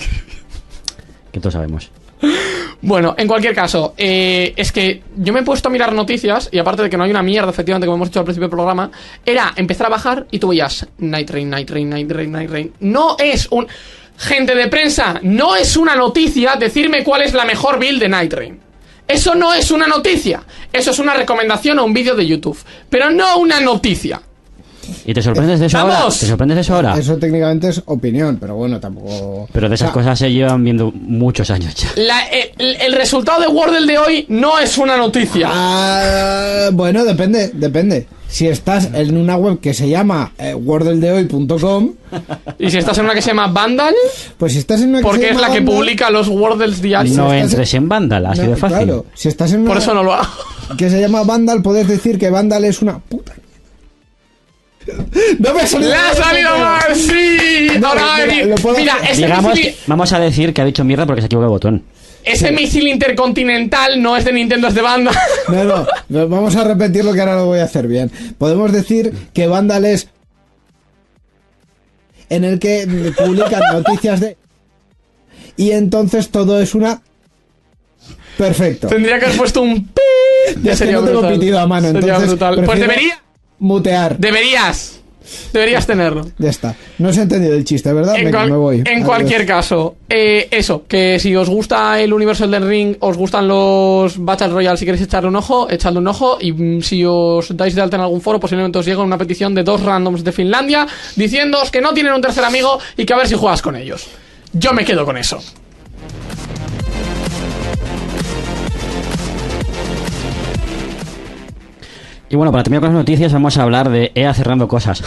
que todos sabemos. Bueno, en cualquier caso, es que yo me he puesto a mirar noticias y aparte de que no hay una mierda, efectivamente, como hemos dicho al principio del programa, era empezar a bajar y tú veías Night Rain, Night Rain, Night Rain, Night Rain. No es un... Gente de prensa, no es una noticia decirme cuál es la mejor build de Night Rain. Eso no es una noticia. Eso es una recomendación o un vídeo de YouTube. Pero no una noticia. ¿Y te sorprendes de eso ahora? ¿Te sorprendes de eso ahora? Eso técnicamente es opinión, pero bueno, tampoco... Pero de esas cosas se llevan viendo muchos años ya. El resultado de Wordle de hoy no es una noticia. Bueno, depende. Si estás en una web que se llama wordledehoy.com... Y si estás en una que se llama Vandal... Pues si estás en una que porque se llama es la que Vandal, publica los Wordles diarios. No entres en Vandal, así de fácil. Claro, si estás en una Por eso no lo hago. que se llama Vandal, puedes decir que Vandal es una puta... No me ha salido. ¡Le ha salido mal! ¡Sí! No, Ahora va a venir. lo puedo- Mira, Digamos que vamos a decir que ha dicho mierda porque se equivoca el botón. ese misil intercontinental no es de Nintendo, es de Vandal. No, vamos a repetir lo que ahora lo voy a hacer bien. Podemos decir que Vandal es en el que publican noticias de... Y entonces todo es una... Perfecto. Tendría que haber puesto un pi. Ya es que no tengo pitido a mano, Sería entonces brutal. Pues prefiero mutear. Deberías tenerlo. Ya está. No se ha entendido el chiste, ¿verdad? Venga, me voy. En Adiós. cualquier caso, eso, que si os gusta el universo del Ring, os gustan los Battle Royale, si queréis echarle un ojo, echadle un ojo. Y si os dais de alta en algún foro, posiblemente os llegue una petición de 2 randoms de Finlandia diciéndoos que no tienen un tercer amigo y que a ver si juegas con ellos. Yo me quedo con eso. Y bueno, para terminar con las noticias, vamos a hablar de EA cerrando cosas.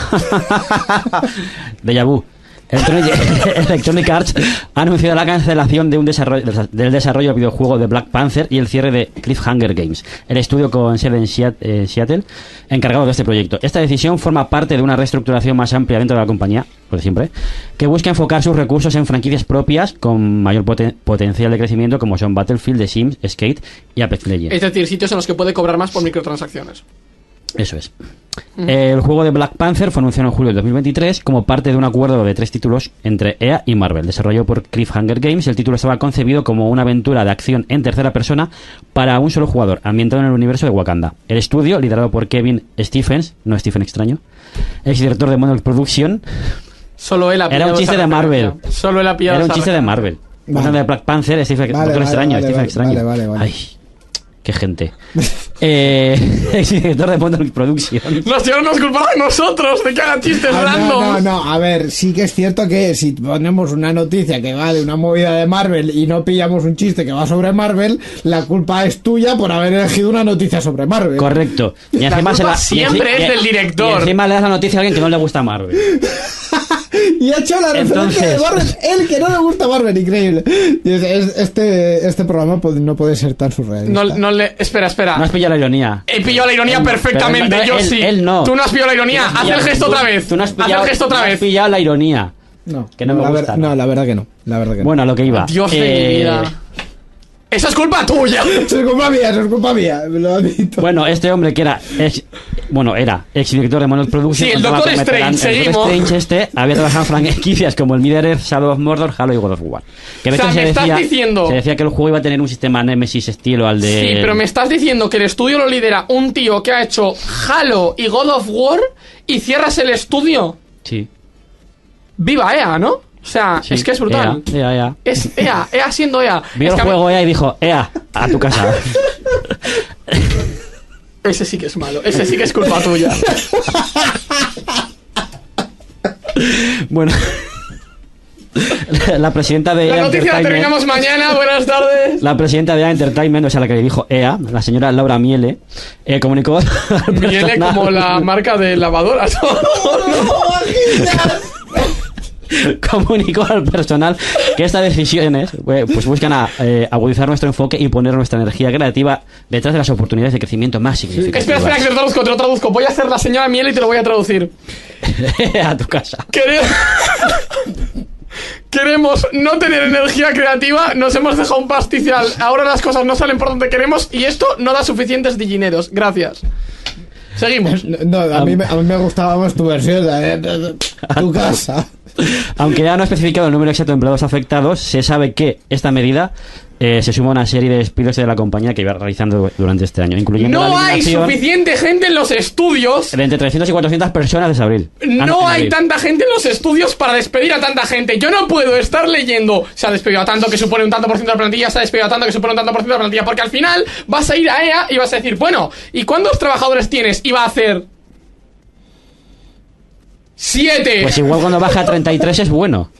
Déjà vu. Electronic Arts ha anunciado la cancelación del desarrollo del videojuego de Black Panther y el cierre de Cliffhanger Games, el estudio con sede en Seattle, encargado de este proyecto. Esta decisión forma parte de una reestructuración más amplia dentro de la compañía, lo de siempre, que busca enfocar sus recursos en franquicias propias con mayor potencial de crecimiento, como son Battlefield, The Sims, Skate y Apex Legends. Es decir, sitios en los que puede cobrar más por microtransacciones. Eso es. El juego de Black Panther fue anunciado en julio de 2023 como parte de un acuerdo de 3 títulos entre EA y Marvel, desarrollado por Cliffhanger Games. El título estaba concebido como una aventura de acción en tercera persona para un solo jugador, ambientado en el universo de Wakanda. El estudio, liderado por Kevin Stephens, no Stephen Extraño, exdirector de Monolith Production, Solo él ha era un chiste de Marvel. Solo él ha pillado Era un esa chiste de referencia. Marvel. Vale. Una de Black Panther, Stephen Vale, Extraño, vale, Stephen vale, Extraño. vale. Ay, qué gente. Exdirector de Monolith Production. Los tíos nos culpan a nosotros de que hagan chistes random. No, a ver, sí que es cierto que si ponemos una noticia que va de una movida de Marvel y no pillamos un chiste que va sobre Marvel, la culpa es tuya por haber elegido una noticia sobre Marvel. Correcto. Y culpa siempre es del director. Y encima le das la noticia a alguien que no le gusta Marvel. Y ha hecho la referencia de Marvel. El que no le gusta Marvel, increíble. Y este programa no puede ser tan surrealista. Espera. No has pillado la ironía. He pillado la ironía perfectamente. Yo sí. Él no. Tú no has pillado la ironía. Haz el gesto otra vez. Tú no has pillado, Haz el gesto otra vez. Has pillado la ironía. No, que no me gusta. La verdad que no. Bueno, a lo que iba. Dios de mi vida. ¡Eso es culpa tuya! Eso es culpa mía, me lo admito. Bueno, este hombre que era ex director de Monolith Productions. Sí, el Doctor Strange, seguimos. El Doctor Strange había trabajado en franquicias como el Middle Earth, Shadow of Mordor, Halo y God of War. Que o sea, me estás diciendo... Se decía que el juego iba a tener un sistema Nemesis estilo al de... Sí, pero me estás diciendo que el estudio lo lidera un tío que ha hecho Halo y God of War y cierras el estudio. Sí. Viva EA, ¿no? O sea, sí, es que es brutal. EA. Es EA siendo EA. Vio el juego EA y dijo, EA, a tu casa. Ese sí que es malo, ese sí que es culpa tuya. Bueno, la presidenta de EA la noticia la terminamos mañana, buenas tardes. La presidenta de EA Entertainment, o sea, la que le dijo EA, la señora Laura Miele, comunicó Miele como la marca de lavadoras. Comunicó al personal que estas decisiones pues buscan agudizar nuestro enfoque y poner nuestra energía creativa detrás de las oportunidades de crecimiento más significativas. Espera, que te lo traduzco. Voy a hacer la señora Miel y te lo voy a traducir. A tu casa. Queremos no tener energía creativa, nos hemos dejado un pastizal, ahora las cosas no salen por donde queremos y esto no da suficientes dineros. Gracias. Seguimos. No, a mí me gustaba más tu versión, tu casa. Aunque ya no ha especificado el número exacto de empleados afectados, se sabe que esta medida se suma a una serie de despidos de la compañía que iba realizando durante este año, incluyendo no hay suficiente gente en los estudios. De entre 300 y 400 personas desde abril. No hay tanta gente en los estudios para despedir a tanta gente. Yo no puedo estar leyendo se ha despedido a tanto que supone un tanto por ciento de la plantilla, se ha despedido a tanto que supone un tanto por ciento de la plantilla, porque al final vas a ir a EA y vas a decir, bueno, ¿y cuántos trabajadores tienes? Y va a hacer 7. Pues igual cuando baja a 33 es bueno.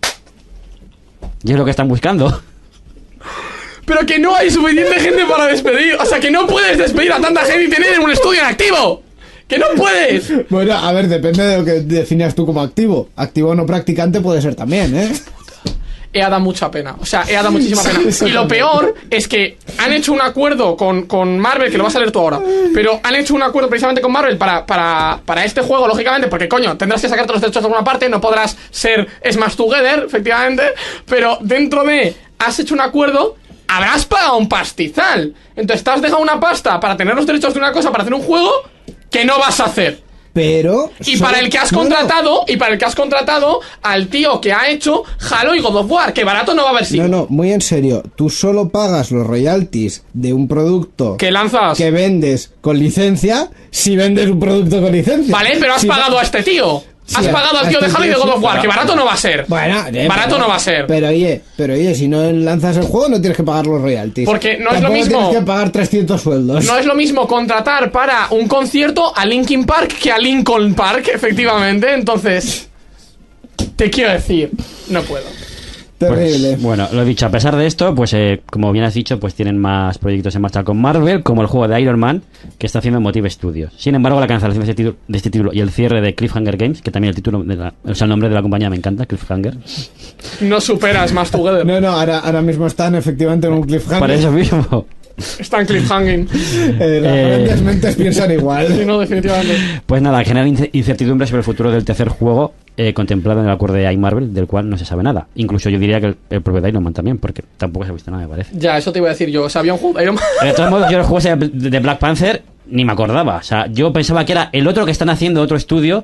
Y es lo que están buscando. Pero que no hay suficiente gente para despedir. O sea, que no puedes despedir a tanta gente y tener un estudio en activo. ¡Que no puedes! Bueno, a ver, depende de lo que definas tú como activo. Activo no practicante puede ser también, ¿eh? EA da mucha pena, o sea, EA da muchísima pena. Y lo peor es que han hecho un acuerdo con Marvel, que lo vas a leer tú ahora, pero han hecho un acuerdo precisamente con Marvel para este juego, lógicamente, porque coño, tendrás que sacarte los derechos de alguna parte, no podrás ser Smash Together, efectivamente, pero dentro de has hecho un acuerdo, habrás pagado un pastizal. Entonces te has dejado una pasta para tener los derechos de una cosa, para hacer un juego que no vas a hacer. Pero y para el que has contratado al tío que ha hecho Halo y God of War, que barato no va a haber sido. No, muy en serio, tú solo pagas los royalties de un producto que lanzas, que vendes con licencia, si vendes un producto con licencia. Vale, pero has pagado a este tío. Has pagado al tío de Halo y de God of War, que barato no va a ser. Bueno, barato no va a ser. Pero oye, si no lanzas el juego no tienes que pagar los royalties. Porque no es lo mismo. Tienes que pagar 300 sueldos. No es lo mismo contratar para un concierto a Linkin Park que a Lincoln Park, efectivamente. Entonces, te quiero decir, no puedo. Terrible. Pues, bueno, lo dicho, a pesar de esto, pues como bien has dicho, pues tienen más proyectos en marcha con Marvel, como el juego de Iron Man, que está haciendo Motive Studios. Sin embargo, la cancelación de este título y el cierre de Cliffhanger Games, que también el título el nombre de la compañía me encanta, Cliffhanger. No superas más Together. No, ahora mismo están efectivamente en un cliffhanger. Para eso mismo. Están cliffhanging. Las grandes mentes piensan igual. Sí, no, definitivamente. Pues nada, genera incertidumbre sobre el futuro del tercer juego contemplado en el acuerdo de EA y Marvel, del cual no se sabe nada. Incluso yo diría que el propio de Iron Man también, porque tampoco se ha visto nada, me parece. Ya, eso te iba a decir yo. O sea, había un juego de Iron Man. De todos modos, yo el juego de Black Panther ni me acordaba. O sea, yo pensaba que era el otro que están haciendo, otro estudio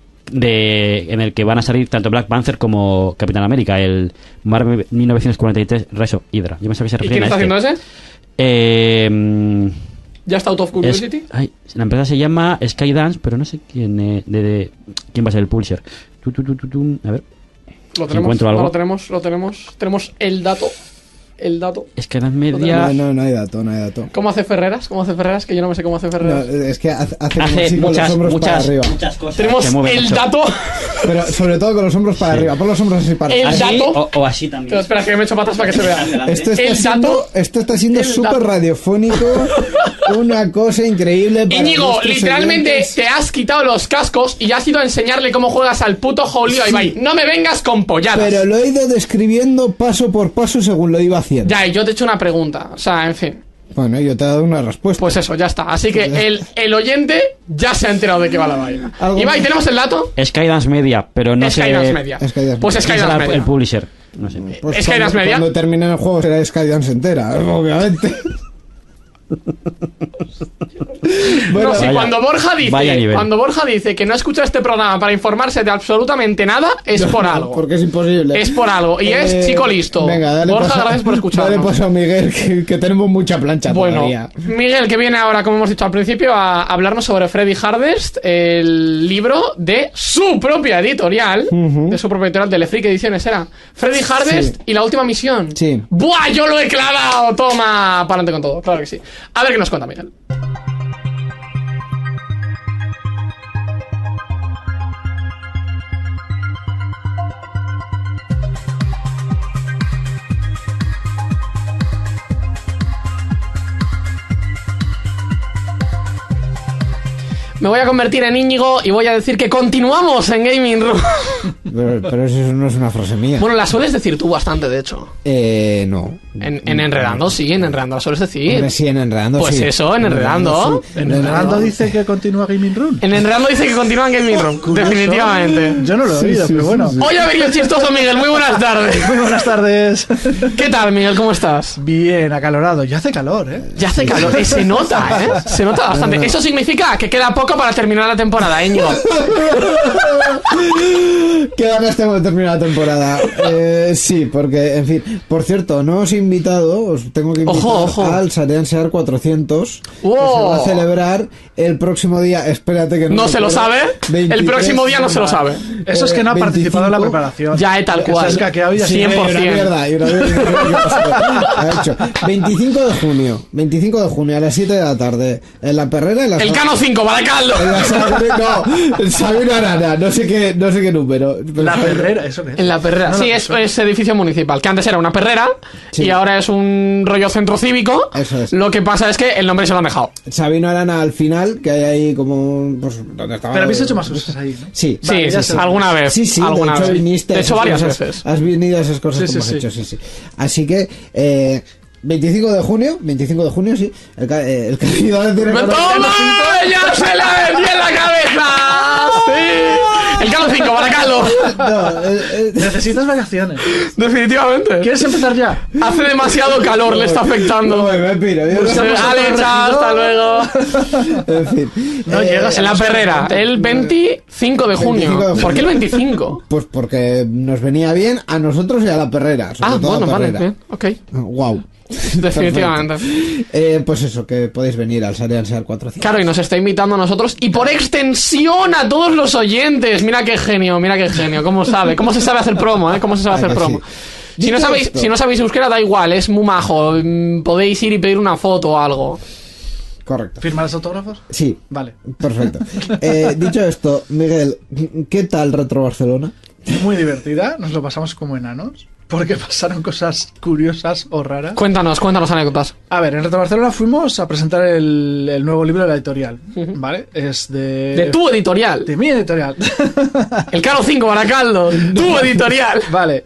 en el que van a salir tanto Black Panther como Capitán América, el Marvel 1943 Rise of Hydra. Yo pensaba que se refería a ¿Y quién está haciendo ese? ¿Ya está Out of Curiosity? La empresa se llama Skydance, pero no sé quién quién va a ser el publisher. A ver. Lo tenemos, tenemos el dato. el dato. Skyland's Media... No hay dato. ¿Cómo hace Ferreras? Que yo no me sé cómo hace Ferreras. No, es que hace Hace con los hombros para arriba. muchas cosas. Tenemos Se mueve el mucho. dato. Pero sobre todo con los hombros para arriba. Pon los hombros así para El arriba. Así dato. o así también. Pero espera, que me he hecho patas para que se vea. Esto está siendo el súper dato. radiofónico. Una cosa increíble. Para Íñigo, nuestros literalmente oyentes. te has quitado los cascos y has ido a enseñarle cómo juegas al puto Jolio a Ibai. No me vengas con polladas. Pero lo he ido describiendo paso por paso según lo iba haciendo. Ya, y yo te he hecho una pregunta. O sea, en fin. Bueno, yo te he dado una respuesta. Pues eso, ya está. Así que el oyente ya se ha enterado de qué va la vaina. ¿Algo Ibai, más? ¿tenemos el dato? Skydance Media, pero no sé... Skydance Media. Skydance Pues Media. ¿Quién Skydance será Media. el publisher? No sé. Pues Skydance Media. Cuando termine el juego será Skydance entera, obviamente. Bueno, No, sí, Vaya- vaya nivel. cuando Borja dice que no escucha este programa para informarse de absolutamente nada, es por algo. porque es imposible. Es por algo. Y es chico listo. Venga, dale Borja, paso- gracias por escucharnos. Dale paso a Miguel, que tenemos mucha plancha Bueno, todavía. Miguel, que viene ahora, como hemos dicho al principio, a hablarnos sobre Freddy Hardest, el libro de su propia editorial, de Le Freak Ediciones, era Freddy Hardest y la última misión. Sí. ¡Buah! Yo lo he clavado. Toma, para adelante con todo. Claro que sí. A ver qué nos cuenta Miguel. Me voy a convertir en Íñigo y voy a decir que continuamos en Gaming Room. Pero eso no es una frase mía. Bueno, la sueles decir tú bastante, de hecho. No. En Enredando, sí, en Enredando la sueles decir. Hombre, sí, en Enredando, Pues sí. eso, en Enredando. sí. En Enredando dice que continúa Gaming Room. En Enredando dice que continúa en Gaming Room, Curioso. definitivamente. Yo no lo he oído, pero bueno. Hoy ha venido chistoso, Miguel. Muy buenas tardes. Muy buenas tardes. ¿Qué tal, Miguel? ¿Cómo estás? Bien, acalorado. Ya hace calor, ¿eh? Ya hace calor. Se nota, ¿eh? Se nota bastante. Eso significa que queda poco para terminar la temporada, Íñigo. ¿Qué ganas tengo de terminar la temporada? Sí, porque, en fin. Por cierto, no os he invitado, os tengo que invitar Ojo. al Sarean Sear 400. ¡Wow! Que se va a celebrar el próximo día. Espérate que ¿No se lo recuerdo, sabe? El 23, próximo día no se lo sabe. Eso es que no ha participado en la 25. preparación. Ya, tal Se cual. ha escaqueado y ya Sí, está. 100%. y una mierda, y una mierda. Ha hecho. 25 de junio a las 7 de la tarde en la Perrera. En la El Cano 5, Baracaldo. en la no, el Sabino Arana, no sé qué número. Pero La perrera, ¿eso qué es? En la perrera. No, Sí, no, es edificio municipal, que antes era una perrera Sí. y ahora es un rollo centro cívico. Eso es. Lo que pasa es que el nombre se lo han dejado. Sabino Arana al final, que hay ahí como. Pues, ¿dónde estaba? Pero habéis hecho más cosas ahí, ¿no? Sí. Vale, Sí, ya sí, sé. alguna vez. Sí, alguna de hecho vez. viniste. De a hecho, esas varias cosas, veces. Has venido a esas cosas Sí, que sí, hemos sí. hecho, sí. Así que, 25 de junio, sí. El candidato tiene ¡Toma! ¡Ya se la metí en la cabeza! ¡Sí! El Cano 5, Baracaldo. No, Necesitas vacaciones. Definitivamente. ¿Quieres empezar ya? Hace demasiado calor, le está afectando. no, me piro. Yo no sé. Vale, chao, hasta luego. En fin. No llegas En la perrera, el 25 de 25 de junio. junio. ¿Por qué el 25? Pues porque nos venía bien a nosotros y a la Perrera. Sobre Ah, todo a bueno, la vale, Perrera. bien, ok. Wow. Definitivamente. Pues eso, que podéis venir al Sarean Sear 400. Claro, y nos está invitando a nosotros y por extensión a todos los oyentes. Mira qué genio, cómo sabe, cómo se sabe hacer promo, cómo se sabe hacer que promo. sí. Dicho esto- Si no sabéis euskera, da igual, es muy majo. Podéis ir y pedir una foto o algo. Correcto. ¿Firmar los autógrafos? Sí, Vale. perfecto. Dicho esto, Miguel, ¿qué tal Retro Barcelona? Muy divertida. Nos lo pasamos como enanos. Porque pasaron cosas curiosas o raras. Cuéntanos anécdotas. A ver, en Retro Barcelona fuimos a presentar el nuevo libro de la editorial. ¿Vale? Es de... De tu editorial. De mi editorial. El Caro 5, Baracaldo. Tu editorial. Vale.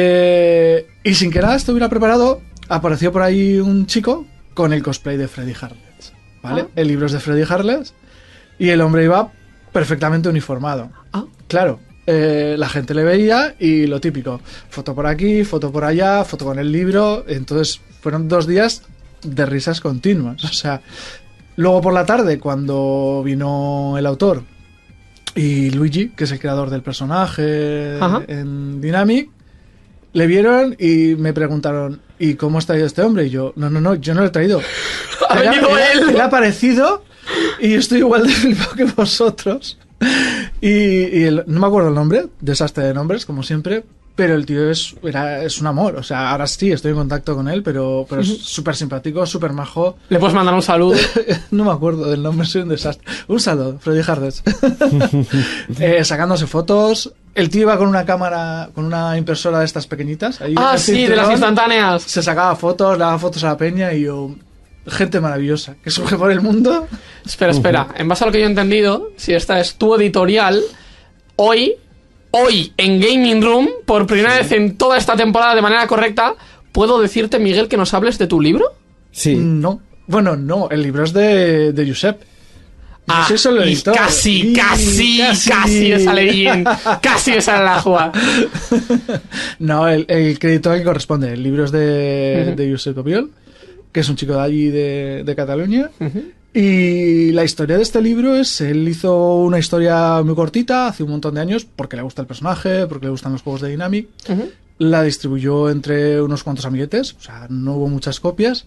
Y sin que nada estuviera preparado, apareció por ahí un chico con el cosplay de Freddy Harless. ¿Vale? Ah. El libro es de Freddy Harless y el hombre iba perfectamente uniformado. Ah. Claro. La gente le veía y lo típico, foto por aquí, foto por allá, foto con el libro. Entonces fueron 2 días de risas continuas. O sea, luego por la tarde, cuando vino el autor y Luigi, que es el creador del personaje Ajá. en Dynamic, le vieron y me preguntaron, ¿y cómo has traído este hombre? Y yo, no, yo no lo he traído. Ha venido él. Él ha aparecido y yo estoy igual de flipado que vosotros. No me acuerdo el nombre, desastre de nombres, como siempre, Pero el tío es un amor. O sea, ahora sí estoy en contacto con él, pero es súper simpático, súper majo. Le puedes mandar un saludo. No me acuerdo del nombre, soy un desastre. Un saludo, Freddy Harders. Sacándose fotos. El tío iba con una cámara, con una impresora de estas pequeñitas. Ahí Sí, de las instantáneas. Se sacaba fotos, le daba fotos a la peña y yo... Gente maravillosa, que surge por el mundo. Espera. En base a lo que yo he entendido, si esta es tu editorial, hoy en Gaming Room, por primera vez en toda esta temporada de manera correcta, ¿puedo decirte, Miguel, que nos hables de tu libro? Sí. No. Bueno, no, el libro es de Josep. Ah, Yo soy solo y editor. casi me sale bien. Casi me sale la jugada. No, el crédito que corresponde. El libro es de Josep Obiol, que es un chico de allí de Cataluña. Y la historia de este libro es, él hizo una historia muy cortita hace un montón de años, porque le gusta el personaje, porque le gustan los juegos de Dynamic. La distribuyó entre unos cuantos amiguetes, o sea, no hubo muchas copias.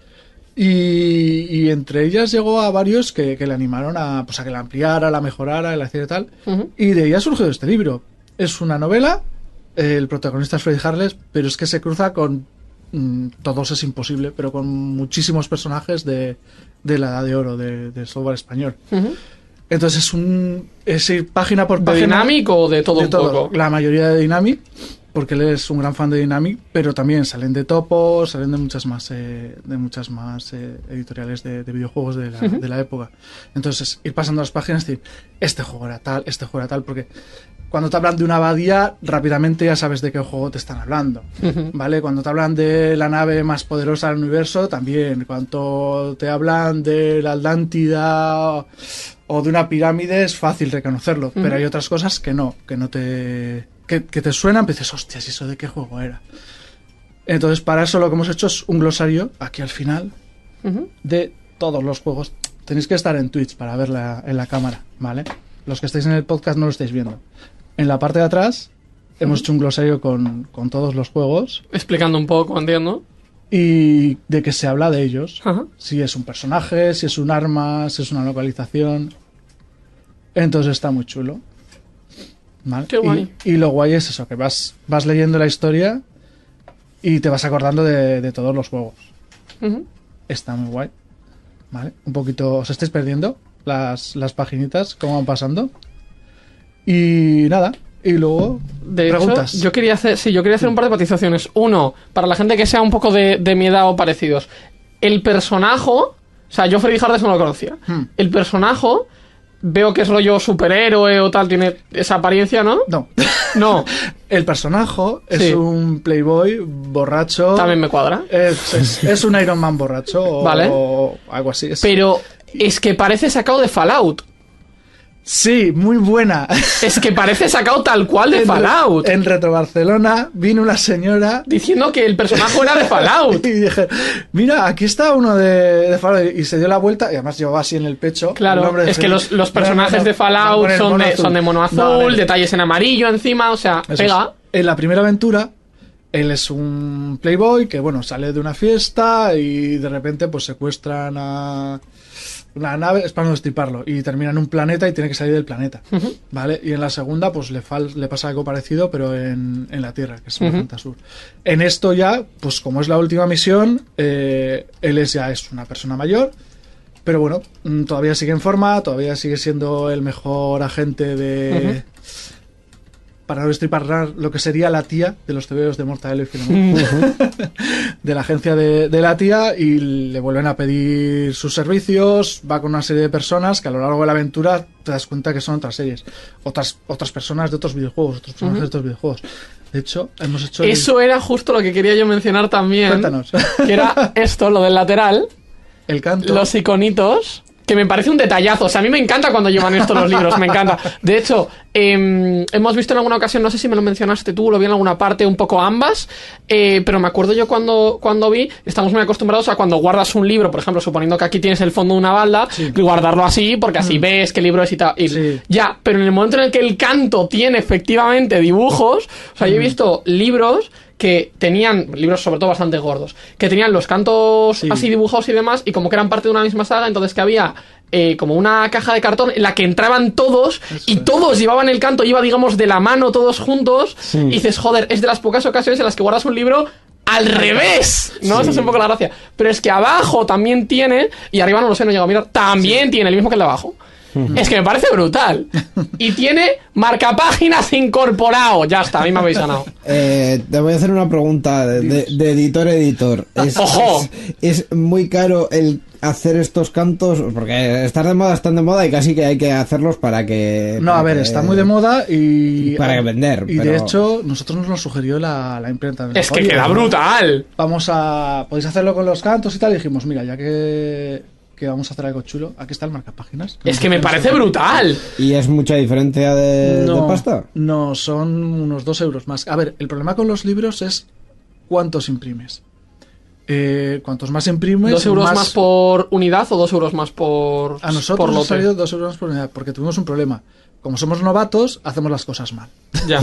Y entre ellas llegó a varios que le animaron a que la ampliara, la mejorara, la hiciera tal. Y de ella surgió este libro. Es una novela, el protagonista es Freddy Harless, pero es que se cruza con... todos es imposible, pero con muchísimos personajes de la Edad de Oro del software español. Entonces es ir página por página. ¿De Dynamic o de todo de un todo. poco? La mayoría de Dynamic, porque él es un gran fan de Dynamic, pero también salen de Topo, salen de muchas más editoriales de videojuegos de la época. Entonces ir pasando las páginas y decir, este juego era tal, porque cuando te hablan de una abadía, rápidamente ya sabes de qué juego te están hablando, ¿vale? Cuando te hablan de la nave más poderosa del universo, también. Cuando te hablan de la Atlántida o de una pirámide, es fácil reconocerlo, pero hay otras cosas que no te suenan, pero dices, hostias, ¿y eso de qué juego era? Entonces, para eso lo que hemos hecho es un glosario, aquí al final, de todos los juegos. Tenéis que estar en Twitch para verla en la cámara, ¿vale? Los que estáis en el podcast no lo estáis viendo. En la parte de atrás hemos hecho un glosario con todos los juegos. Explicando un poco, entiendo. Y de qué se habla de ellos. Si es un personaje, si es un arma, si es una localización. Entonces está muy chulo. ¿Vale? Qué guay. Y lo guay es eso, que vas leyendo la historia y te vas acordando de todos los juegos. Está muy guay. ¿Vale? Un poquito... ¿Os estáis perdiendo las paginitas? ¿Cómo van pasando? Y nada. Y luego... De preguntas. hecho, yo quería hacer un par de matizaciones. Uno, para la gente que sea un poco de mi edad o parecidos. El personaje... O sea, yo Freddy Harders no lo conocía. El personaje... Veo que es rollo superhéroe o tal, tiene esa apariencia, ¿no? No. El personaje es un playboy borracho. También me cuadra. Es un Iron Man borracho Vale. o algo así. Pero es que parece sacado de Fallout. Sí, muy buena. Es que parece sacado tal cual de Fallout. En Retro Barcelona vino una señora diciendo que el personaje era de Fallout. Y dije, mira, aquí está uno de Fallout. Y se dio la vuelta y además llevaba así en el pecho. Claro, es que los personajes de Fallout son de mono azul, detalles en amarillo encima, o sea, eso pega. En la primera aventura, él es un playboy que, bueno, sale de una fiesta y de repente pues secuestran a... una nave, es para no destriparlo, y termina en un planeta y tiene que salir del planeta, ¿vale? Y en la segunda pues le pasa algo parecido, pero en la Tierra, que es en Sur. En esto ya, pues como es la última misión, él ya es una persona mayor, pero bueno, todavía sigue en forma, todavía sigue siendo el mejor agente de... para no destripar lo que sería la tía de los tebeos de Mortadelo y Filemón, de la agencia de la tía, y le vuelven a pedir sus servicios. Va con una serie de personas que a lo largo de la aventura te das cuenta que son otras series, otras personas de otros videojuegos, otros personajes de otros videojuegos. De hecho, hemos hecho... Eso era justo lo que quería yo mencionar también. Cuéntanos. Que era esto, lo del lateral. El canto. Los iconitos... Que me parece un detallazo. O sea, a mí me encanta cuando llevan esto los libros, me encanta. De hecho, hemos visto en alguna ocasión, no sé si me lo mencionaste tú, lo vi en alguna parte, un poco ambas, pero me acuerdo yo cuando vi, estamos muy acostumbrados a cuando guardas un libro, por ejemplo, suponiendo que aquí tienes el fondo de una balda, guardarlo así, porque así ves qué libro es y tal. Ya, pero en el momento en el que el canto tiene efectivamente dibujos, o sea, yo he visto libros que tenían, libros sobre todo bastante gordos, que tenían los cantos así dibujados y demás, y como que eran parte de una misma saga, entonces que había como una caja de cartón en la que entraban todos y todos llevaban el canto, iba digamos de la mano todos juntos y dices, joder, es de las pocas ocasiones en las que guardas un libro al revés, ¿no? Sí. Esa es un poco la gracia. Pero es que abajo también tiene, y arriba no lo sé, no llego a mirar, también tiene el mismo que el de abajo. Es que me parece brutal. Y tiene marcapáginas incorporado. Ya está, a mí me habéis ganado. Te voy a hacer una pregunta de editor a editor. ¡Ojo! Es muy caro el hacer estos cantos, porque están de moda y casi que hay que hacerlos para que... No, a ver, está muy de moda y... Para vender. Y pero... de hecho, nosotros nos lo sugirió la imprenta. Es que queda brutal. Podéis hacerlo con los cantos y tal. Y dijimos, mira, ya que vamos a hacer algo chulo, aquí está el marcapáginas. Es que me parece brutal. ¿Y es mucha diferencia de pasta? No, son unos 2 euros más. A ver, el problema con los libros es cuántos imprimes. Cuantos más imprimes... 2 euros más por unidad o 2 euros más por A nosotros por nos lote. ha salido 2 euros más por unidad, porque tuvimos un problema. Como somos novatos, hacemos las cosas mal. Ya.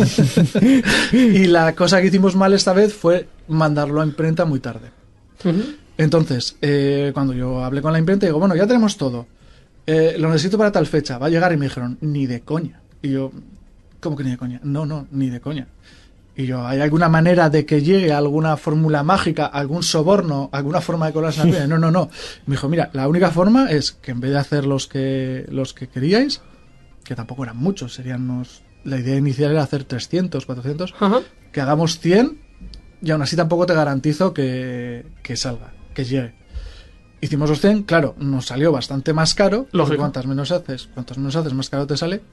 Y la cosa que hicimos mal esta vez fue mandarlo a imprenta muy tarde. Entonces, cuando yo hablé con la imprenta, digo, bueno, ya tenemos todo. Lo necesito para tal fecha. Va a llegar y me dijeron, ni de coña. Y yo, ¿cómo que ni de coña? No, ni de coña. Y yo, ¿hay alguna manera de que llegue alguna fórmula mágica, algún soborno, alguna forma de colarse en la vida? No. Me dijo, mira, la única forma es que en vez de hacer los que queríais, que tampoco eran muchos, serían la idea inicial era hacer 300, 400, Ajá. que hagamos 100 y aún así tampoco te garantizo que salga, que llegue. Hicimos los 100, claro, nos salió bastante más caro, porque Lógico. cuantos menos haces, más caro te sale,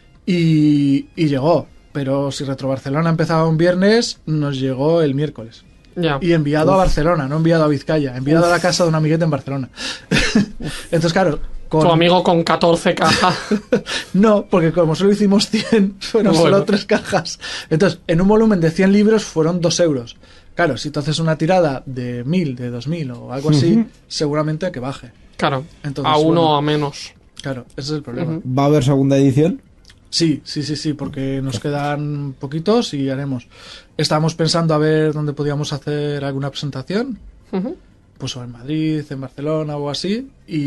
y llegó. Pero si Retro Barcelona empezaba un viernes, nos llegó el miércoles. Ya. Y enviado a Barcelona, no enviado a Vizcaya, enviado a la casa de un amiguete en Barcelona. Entonces, claro, Tu amigo con 14 cajas. No, porque como solo hicimos 100, fueron Bueno. solo 3 cajas. Entonces, en un volumen de 100 libros fueron 2 euros. Claro, si tú haces una tirada de 1000, de 2000 o algo así, seguramente que baje. Claro. Entonces, a uno bueno. o a menos. Claro, ese es el problema. ¿Va a haber segunda edición? Sí, porque nos quedan poquitos y haremos. Estábamos pensando a ver dónde podíamos hacer alguna presentación, Ujú. pues o en Madrid, en Barcelona o así,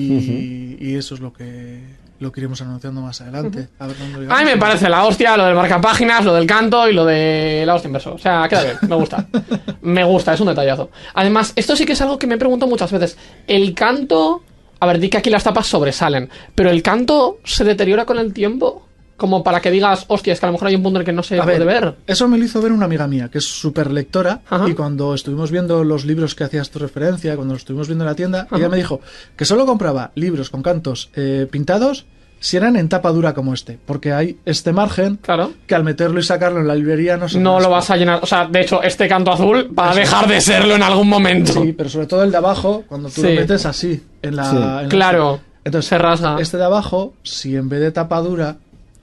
y eso es lo que iremos anunciando más adelante. A ver dónde llegamos. A mí me parece la hostia lo del marcapáginas, lo del canto y lo de la hostia inverso. O sea, queda bien, me gusta. Me gusta, es un detallazo. Además, esto sí que es algo que me pregunto muchas veces. El canto... A ver, di que aquí las tapas sobresalen, pero el canto se deteriora con el tiempo. Como para que digas, hostia, es que a lo mejor hay un punto en el que no se A puede ver. Eso me lo hizo ver una amiga mía, que es súper lectora, Ajá. y cuando estuvimos viendo los libros que hacías tu referencia, cuando los estuvimos viendo en la tienda, Ajá. ella me dijo que solo compraba libros con cantos pintados si eran en tapa dura como este, porque hay este margen Claro. que al meterlo y sacarlo en la librería no se No raspa. lo vas a llenar. O sea, de hecho, este canto azul va a dejar de serlo en algún momento. Sí, pero sobre todo el de abajo, cuando tú Sí. lo metes así, en la... Sí. en la- Claro. Entonces, Se rasga. este de abajo, si en vez de tapa dura,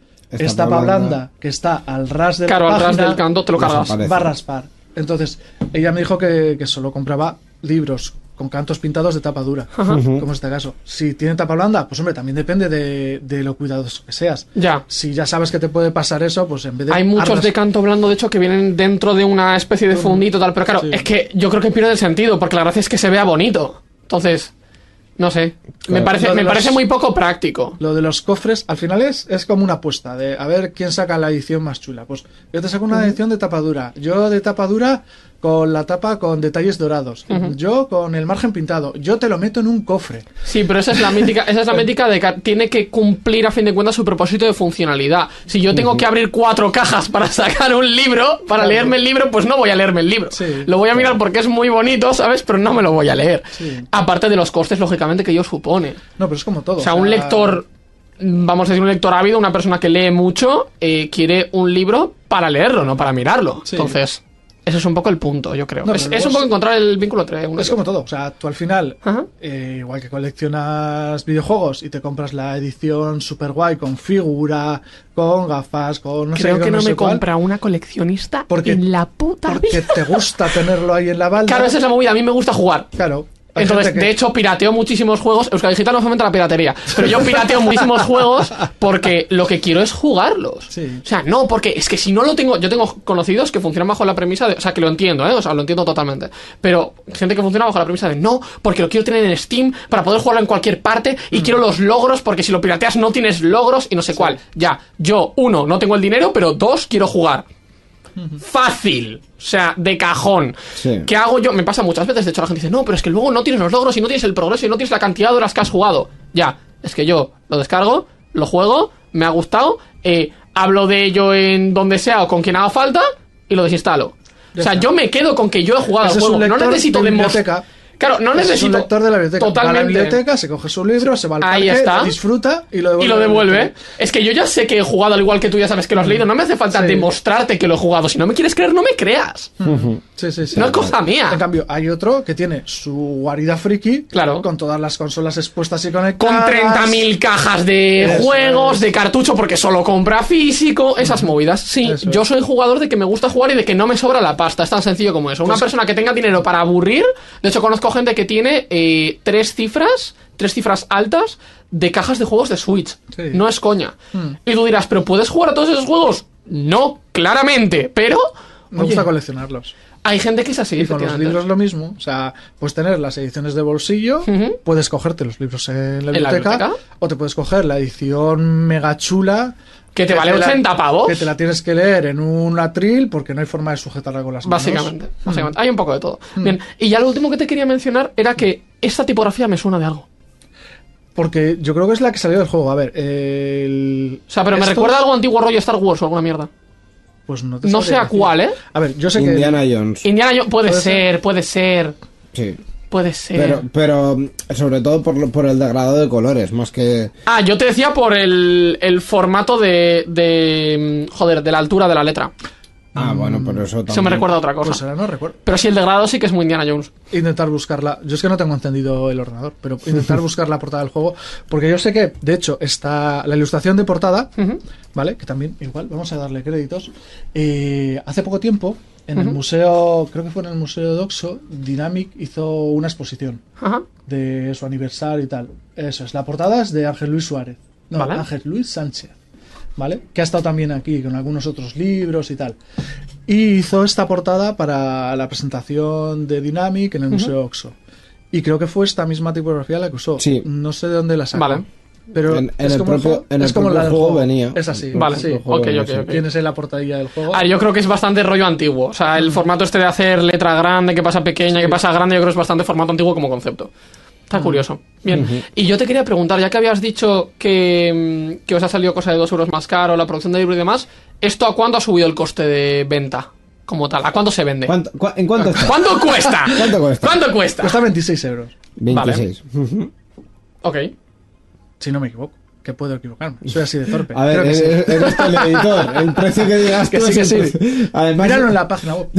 es tapa blanda, que está al ras de Claro, la al ras página, del canto te lo cargas. Desaparece. va a raspar. Entonces, ella me dijo que solo compraba libros con cantos pintados de tapa dura, como en este caso. Si tiene tapa blanda, pues hombre, también depende de lo cuidadoso que seas. Ya. Si ya sabes que te puede pasar eso, pues en vez de... Hay muchos de canto blando, de hecho, que vienen dentro de una especie de fundito tal. Pero claro, Sí. es que yo creo que pierde el sentido, porque la gracia es que se vea bonito. Entonces, no sé. Me Claro. Lo de parece los- muy poco práctico. Lo de los cofres, al final es como una apuesta de a ver quién saca la edición más chula. Pues yo te saco una edición de tapa dura. Yo de tapa dura con la tapa con detalles dorados. Yo con el margen pintado. Yo te lo meto en un cofre. Sí, pero esa es la mítica de que tiene que cumplir a fin de cuentas su propósito de funcionalidad. Si yo tengo que abrir 4 cajas para sacar un libro, para leerme el libro, pues no voy a leerme el libro. Sí, lo voy a mirar porque es muy bonito, ¿sabes? Pero no me lo voy a leer. Sí. Aparte de los costes, lógicamente, que ello supone. No, pero es como todo. O sea, un lector, vamos a decir, un lector ávido, una persona que lee mucho, quiere un libro para leerlo, no para mirarlo. Sí. Entonces, ese es un poco el punto, yo creo. No, es pero un luego poco encontrar el vínculo entre uno y Es otro. como todo, o sea, tú al final, Ajá. igual que coleccionas videojuegos y te compras la edición super guay con figura, con gafas, con no sé Creo qué, que con no sé me cuál, compra una coleccionista Porque- en la puta porque vida. te gusta tenerlo ahí en la balda. Claro, esa es la movida. A mí me gusta jugar. Claro. Hay Entonces, gente que- de hecho, pirateo muchísimos juegos. Euskadi Digital no fomenta la piratería, pero yo pirateo muchísimos juegos porque lo que quiero es jugarlos. Sí. O sea, no, porque es que si no lo tengo... Yo tengo conocidos que funcionan bajo la premisa de... O sea, que lo entiendo, ¿eh? O sea, lo entiendo totalmente. Pero gente que funciona bajo la premisa de no, porque lo quiero tener en Steam para poder jugarlo en cualquier parte y quiero los logros porque si lo pirateas no tienes logros y no sé cuál. Ya, yo, 1, no tengo el dinero, pero 2, quiero jugar. Fácil, o sea, de cajón. Sí. ¿Qué hago yo? Me pasa muchas veces, de hecho la gente dice, no, pero es que luego no tienes los logros y no tienes el progreso y no tienes la cantidad de horas que has jugado. Ya, es que yo lo descargo, lo juego, me ha gustado, hablo de ello en donde sea o con quien haga falta y lo desinstalo. Ya O sea, está. yo me quedo con que yo he jugado Ese el es un juego, no lector necesito de demostrar. biblioteca. Claro, no Es necesito. un lector de la biblioteca. Va a la Totalmente. biblioteca, se coge su libro, se va al Ahí parque, está. lo disfruta y lo devuelve. Y lo devuelve. Es que yo ya sé que he jugado al igual que tú ya sabes que lo has leído. No me hace falta Sí. demostrarte que lo he jugado. Si no me quieres creer, no me creas. Sí, sí, sí. No es cosa mía. En cambio, hay otro que tiene su guarida friki. Claro. Con todas las consolas expuestas y Con conectadas. 30.000 cajas de Eso juegos, es. de cartucho, porque solo compra físico, esas movidas. Sí, Eso yo es. soy jugador de que me gusta jugar y de que no me sobra la pasta. Es tan sencillo como eso. Una Pues- persona que tenga dinero para aburrir. De hecho, conozco gente que tiene 3 cifras altas de cajas de juegos de Switch. Sí. No es coña. Y tú dirás, ¿pero puedes jugar a todos esos juegos? No, claramente. Pero Me gusta coleccionarlos. hay gente que es así. Y con los efectivamente. libros lo mismo. O sea, puedes tener las ediciones de bolsillo, Ujú. puedes cogerte los libros en la ¿En la biblioteca, biblioteca? o te puedes coger la edición mega chula. Que te vale 80 pavos. Que te la tienes que leer en un atril porque no hay forma de sujetarla con las manos. Básicamente. Hay un poco de todo. Bien, y ya lo último que te quería mencionar era que esta tipografía me suena de algo. Porque yo creo que es la que salió del juego. A ver, O sea, pero me esto- recuerda a algo antiguo rollo Star Wars o alguna mierda. Pues no, No sé a cuál, ¿eh? A ver, yo sé que... Indiana Jones. Indiana Jones, puede ¿Puede ser, puede ser, Sí. puede ser. Pero sobre todo por el degradado de colores, más que... Ah, yo te decía por el formato de joder, de la altura de la letra. Ah, bueno, por eso Eso me también. recuerda a otra cosa. Pues ahora no recuerdo. Pero sí, el degradado sí que es muy Indiana Jones. Intentar buscarla. Yo es que no tengo encendido el ordenador, pero intentar buscar la portada del juego. Porque yo sé que, de hecho, está la ilustración de portada, Ujú. ¿vale? Que también, igual, vamos a darle créditos. Hace poco tiempo, en el museo, creo que fue en el Museo Doxo, Dynamic hizo una exposición Ajá. de su aniversario y tal. Eso es, la portada es de Ángel Luis Suárez. No, Vale. Ángel Luis Sánchez. ¿Vale? Que ha estado también aquí con algunos otros libros y tal. Y hizo esta portada para la presentación de Dynamic en el Museo Oxo. Y creo que fue esta misma tipografía la que usó. Sí. No sé de dónde la sacó. Vale. Pero En es el como propio- juego- en el es como propio la del juego juego. venía. Es así. Vale. Sí. Ok, ok, ok. Tienes ahí la portadilla del juego. A ver, yo creo que es bastante rollo antiguo. O sea, el formato este de hacer letra grande, que pasa pequeña, que pasa grande, yo creo que es bastante formato antiguo como concepto. Está curioso. Bien. Y yo te quería preguntar, ya que habías dicho que os ha salido cosa de 2 euros más caro, la producción de libro y demás, ¿esto a cuánto ha subido el coste de venta? Como tal, ¿a cuánto se vende? ¿En cuánto está? ¿Cuánto cuesta? ¿Cuánto cuesta? ¿Cuánto cuesta? Cuesta 26 euros, 26. Ok. si no me equivoco. Que puedo equivocarme. Soy así de torpe. A ver, Creo que sí. eres tú el editor. El precio que digas Que tú sí, es que el sí. precio. Además, Míralo en la página web.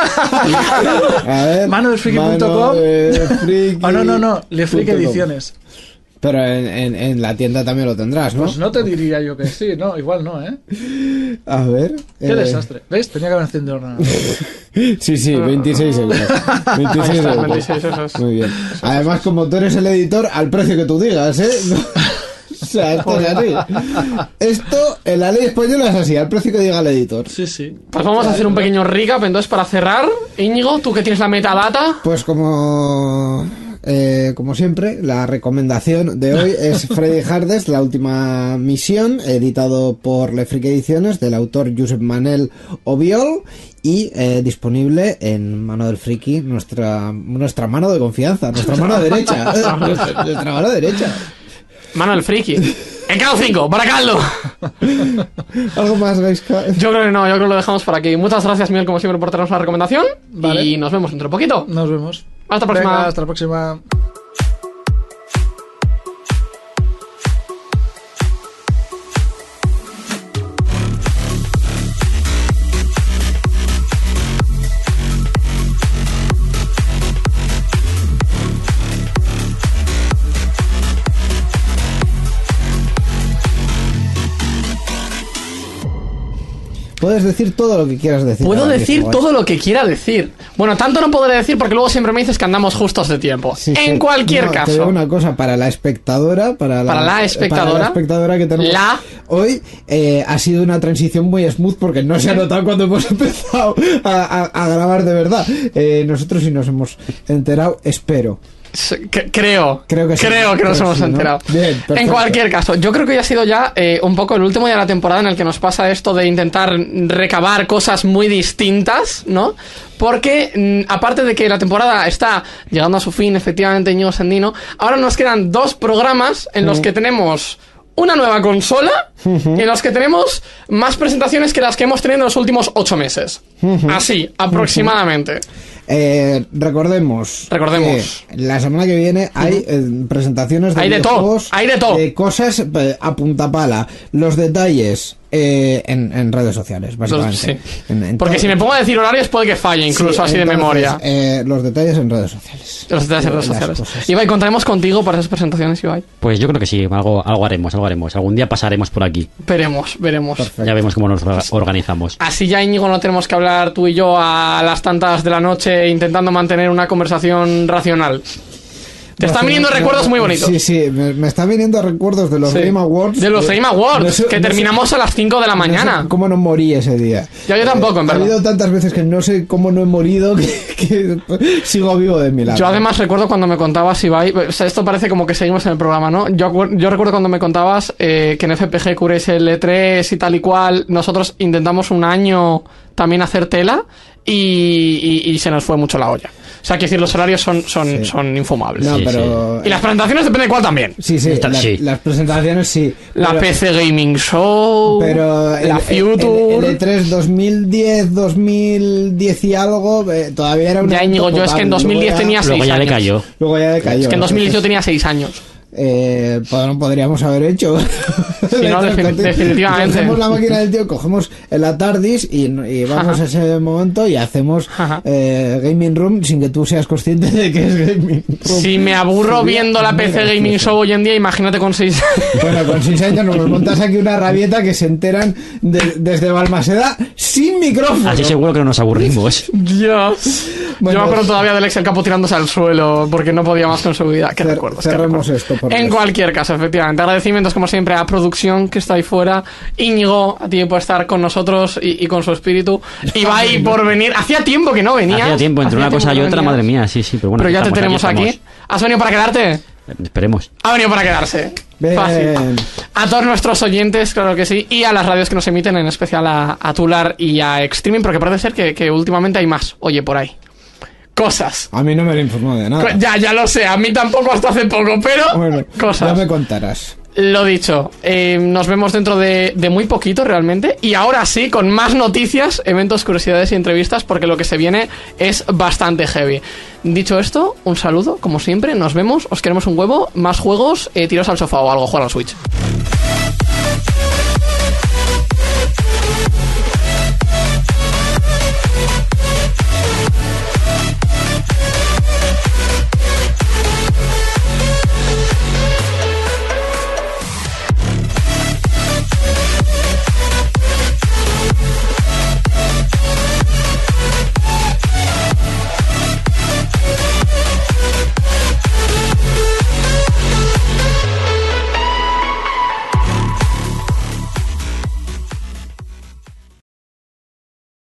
a ver, manodelfriki.com. Friki- Oh, no, Lefriki punto com. Ediciones. Pero en la tienda también lo tendrás, ¿no? Pues no te diría yo que sí, no, igual no, ¿eh? A ver. Qué desastre. ¿Ves? Tenía que haber encendido el ordenador. Sí, 26 euros. 26 Ahí está, euros. 26, eso es. Muy bien. Además, como tú eres el editor, al precio que tú digas, ¿eh? No. O sea, esto es así. Esto, en la ley española es así, al precio que diga el editor. Sí, sí. Pues vamos a hacer un pequeño recap, entonces, para cerrar. Íñigo, tú que tienes la metadata. Pues como siempre, la recomendación de hoy es Freddy Hardest, la última misión, editado por Lefriki Ediciones, del autor Josep Manel Obiol, y disponible en Mano del Friki, nuestra mano de confianza, nuestra mano derecha. Nuestra mano derecha. Mano del friki. En Canal 5, para Caldo. ¿Algo más, Gaisca? Yo creo que no, yo creo que lo dejamos por aquí. Muchas gracias, Miguel, como siempre, por traernos la recomendación. Vale. Y nos vemos dentro de poquito. Nos vemos. Hasta la próxima. Venga, hasta la próxima. Puedes decir todo lo que quieras decir. Puedo ahora decir mismo, todo lo que quiera decir. Bueno, tanto no podré decir porque luego siempre me dices que andamos justos de tiempo. Sí, en sí. cualquier No, caso. Te digo una cosa, para la espectadora, para la espectadora que tenemos hoy, ha sido una transición muy smooth porque no se ha notado cuando hemos empezado a grabar de verdad. Nosotros sí nos hemos enterado, espero. Creo que nos hemos enterado. Bien, en cualquier caso, yo creo que ya ha sido ya un poco el último día de la temporada en el que nos pasa esto de intentar recabar cosas muy distintas, ¿no? Porque aparte de que la temporada está llegando a su fin, efectivamente, Íñigo Sendino, ahora nos quedan 2 programas en los que tenemos una nueva consola y en los que tenemos más presentaciones que las que hemos tenido en los últimos 8 meses. Así, aproximadamente. Recordemos que la semana que viene hay presentaciones de videojuegos, hay de todo, de cosas a punta pala. Los detalles en redes sociales, básicamente. Sí. Porque si me pongo a decir horarios puede que falle, incluso así de memoria. Los detalles en redes sociales. Los detalles en redes sociales. Ibai, ¿contaremos contigo para esas presentaciones, Ibai? Pues yo creo que sí, algo haremos. Algún día pasaremos por aquí. Veremos. Perfecto. Ya vemos cómo nos organizamos. Así ya, Íñigo, no tenemos que hablar tú y yo a las tantas de la noche intentando mantener una conversación racional. Te están viniendo recuerdos muy bonitos. Sí, me están viniendo recuerdos de los Game Awards. De los Game Awards, que terminamos a las 5 de la mañana. No sé cómo no morí ese día. Yo tampoco, en verdad. Ha habido tantas veces que no sé cómo no he morido que sigo vivo de milagro. Yo además recuerdo cuando me contabas, Ibai, o sea, esto parece como que seguimos en el programa, ¿no? Yo recuerdo cuando me contabas que en FPG cubréis el E3 y tal y cual. Nosotros intentamos un año también hacer tela y se nos fue mucho la olla. O sea, que decir, los horarios son infumables. No, pero... Y las presentaciones depende de cuál también. Sí, las presentaciones sí. La PC Gaming Show, pero la Future... El E3 2010 y algo, todavía era un... Ya, Íñigo, yo es que en 2010 tenía 6 años. Luego ya le cayó. Es que en 2010 yo tenía 6 años. Podríamos haber hecho. Sí, no, definitivamente. Cogemos la máquina del tío, cogemos la TARDIS y vamos a ese momento y hacemos Gaming Room sin que tú seas consciente de que es Gaming Room. Si me aburro viendo la PC Gaming Show hoy en día, imagínate con 6 años. Bueno, con 6 años nos montas aquí una rabieta que se enteran desde Balmaseda sin micrófono. Así seguro que no nos aburrimos. Dios. Bueno, yo me acuerdo todavía del Excel Capo tirándose al suelo porque no podía más con su vida. ¿Qué recuerdos? Cerremos esto. En cualquier caso, efectivamente, agradecimientos como siempre a producción que está ahí fuera, Íñigo, a ti por estar con nosotros y con su espíritu, Ibai por venir. Hacía tiempo que no venías. Hacía tiempo, entre una cosa y otra, madre mía, sí, pero bueno. Pero ya te tenemos aquí. ¿Has venido para quedarte? Esperemos. Ha venido para quedarse. Bien. Fácil. A todos nuestros oyentes, claro que sí, y a las radios que nos emiten, en especial a Tular y a Extreaming, porque parece ser que últimamente hay más. Oye, por ahí. Cosas. A mí no me lo informó de nada. Ya lo sé, a mí tampoco hasta hace poco, pero bueno, cosas. Ya me contarás. Lo dicho, nos vemos dentro de muy poquito realmente. Y ahora sí, con más noticias, eventos, curiosidades y entrevistas, porque lo que se viene es bastante heavy. Dicho esto, un saludo, como siempre, nos vemos, os queremos un huevo, más juegos, tiros al sofá o algo, jugar al Switch.